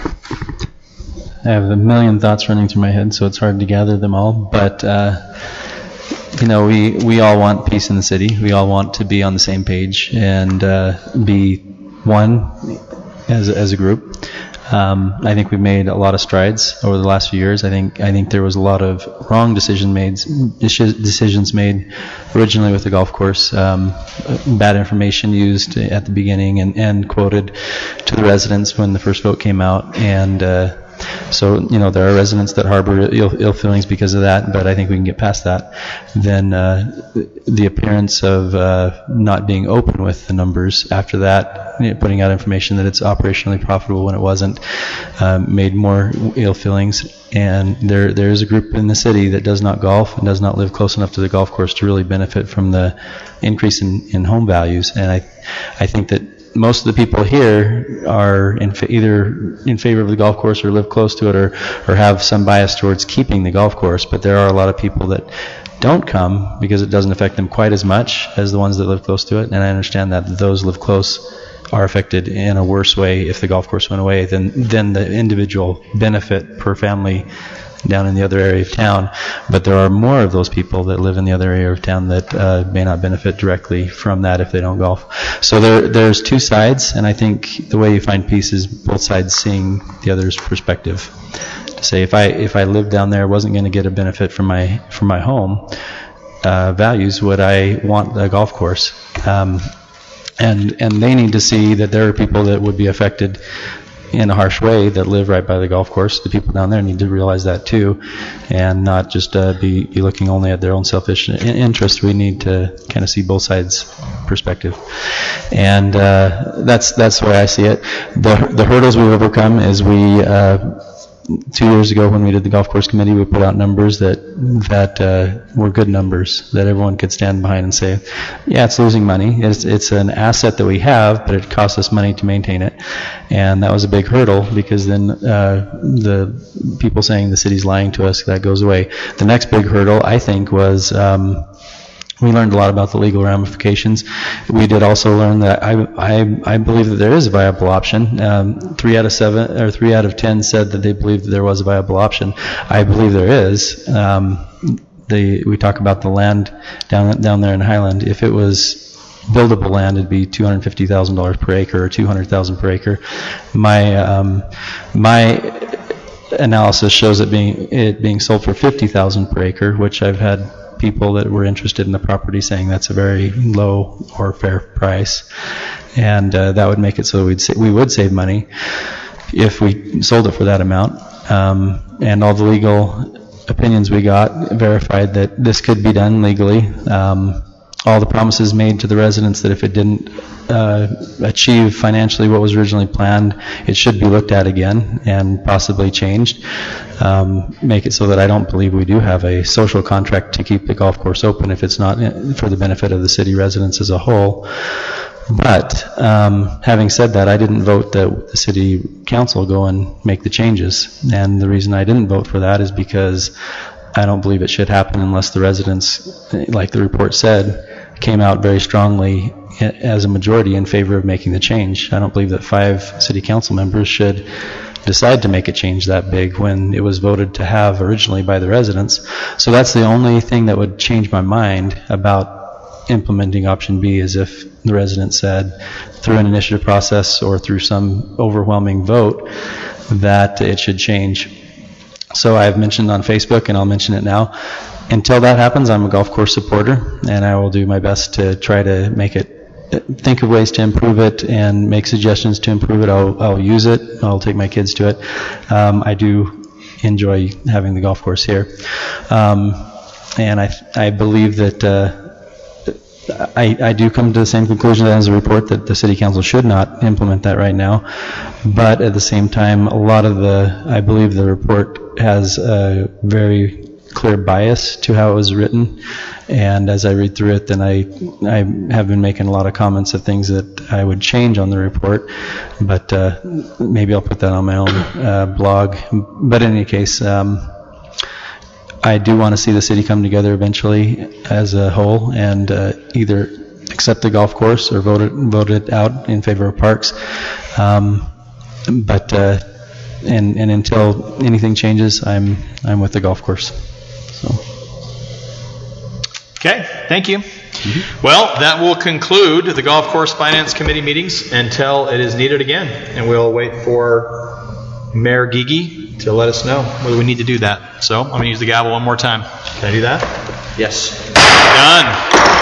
have a million thoughts running through my head, so it's hard to gather them all. But we all want peace in the city. We all want to be on the same page and be one as a group. I think we've made a lot of strides over the last few years. I think there was a lot of wrong decisions made originally with the golf course. Bad information used at the beginning and quoted to the residents when the first vote came out. And so, there are residents that harbor ill feelings because of that, but I think we can get past that. Then the appearance of not being open with the numbers after that, putting out information that it's operationally profitable when it wasn't, made more ill feelings. And there is a group in the city that does not golf and does not live close enough to the golf course to really benefit from the increase in home values. And I think that most of the people here are either in favor of the golf course or live close to it or have some bias towards keeping the golf course. But there are a lot of people that don't come because it doesn't affect them quite as much as the ones that live close to it. And I understand that those live close are affected in a worse way if the golf course went away than the individual benefit per family down in the other area of town, but there are more of those people that live in the other area of town that may not benefit directly from that if they don't golf. So there's two sides, and I think the way you find peace is both sides seeing the other's perspective. To say if I lived down there, wasn't going to get a benefit from my home values, would I want a golf course? And they need to see that there are people that would be affected in a harsh way that live right by the golf course. The people down there need to realize that too, and not just be looking only at their own selfish interest. We need to kind of see both sides' perspective, and that's the way I see it. The hurdles we've overcome is 2 years ago when we did the golf course committee, we put out numbers that were good numbers that everyone could stand behind and say, yeah, it's losing money. It's an asset that we have, but it costs us money to maintain it. And that was a big hurdle, because then the people saying the city's lying to us, that goes away. The next big hurdle, I think, was we learned a lot about the legal ramifications. We did also learn that I believe that there is a viable option. 3 out of 10 said that they believed that there was a viable option. I believe there is. We talk about the land down there in Highland. If it was buildable land, it'd be $250,000 per acre or $200,000 per acre. My analysis shows it being sold for $50,000 per acre, which I've had people that were interested in the property saying that's a very low or fair price, and that would make it so we would save money if we sold it for that amount. And all the legal opinions we got verified that this could be done legally. All the promises made to the residents that if it didn't achieve financially what was originally planned, it should be looked at again and possibly changed. Make it so that I don't believe we do have a social contract to keep the golf course open if it's not for the benefit of the city residents as a whole. But having said that, I didn't vote that the city council go and make the changes. And the reason I didn't vote for that is because I don't believe it should happen unless the residents, like the report said, came out very strongly as a majority in favor of making the change. I don't believe that 5 city council members should decide to make a change that big when it was voted to have originally by the residents. So that's the only thing that would change my mind about implementing option B, is if the residents said through an initiative process or through some overwhelming vote that it should change. So I've mentioned on Facebook, and I'll mention it now, until that happens, I'm a golf course supporter, and I will do my best to try to make it, think of ways to improve it and make suggestions to improve it. I'll use it. I'll take my kids to it. I do enjoy having the golf course here. And I believe that I do come to the same conclusion as a report that the city council should not implement that right now. But at the same time, I believe the report has a very clear bias to how it was written, and as I read through it, then I have been making a lot of comments of things that I would change on the report, but maybe I'll put that on my own blog. But in any case, I do want to see the city come together eventually as a whole and either accept the golf course or vote it out in favor of parks. But until anything changes, I'm with the golf course. So. Okay, thank you. Well, that will conclude the Golf Course Finance Committee meetings until it is needed again, and we'll wait for Mayor Gigi to let us know whether we need to do that. So I'm going to use the gavel one more time. Can I do that? Yes. Done.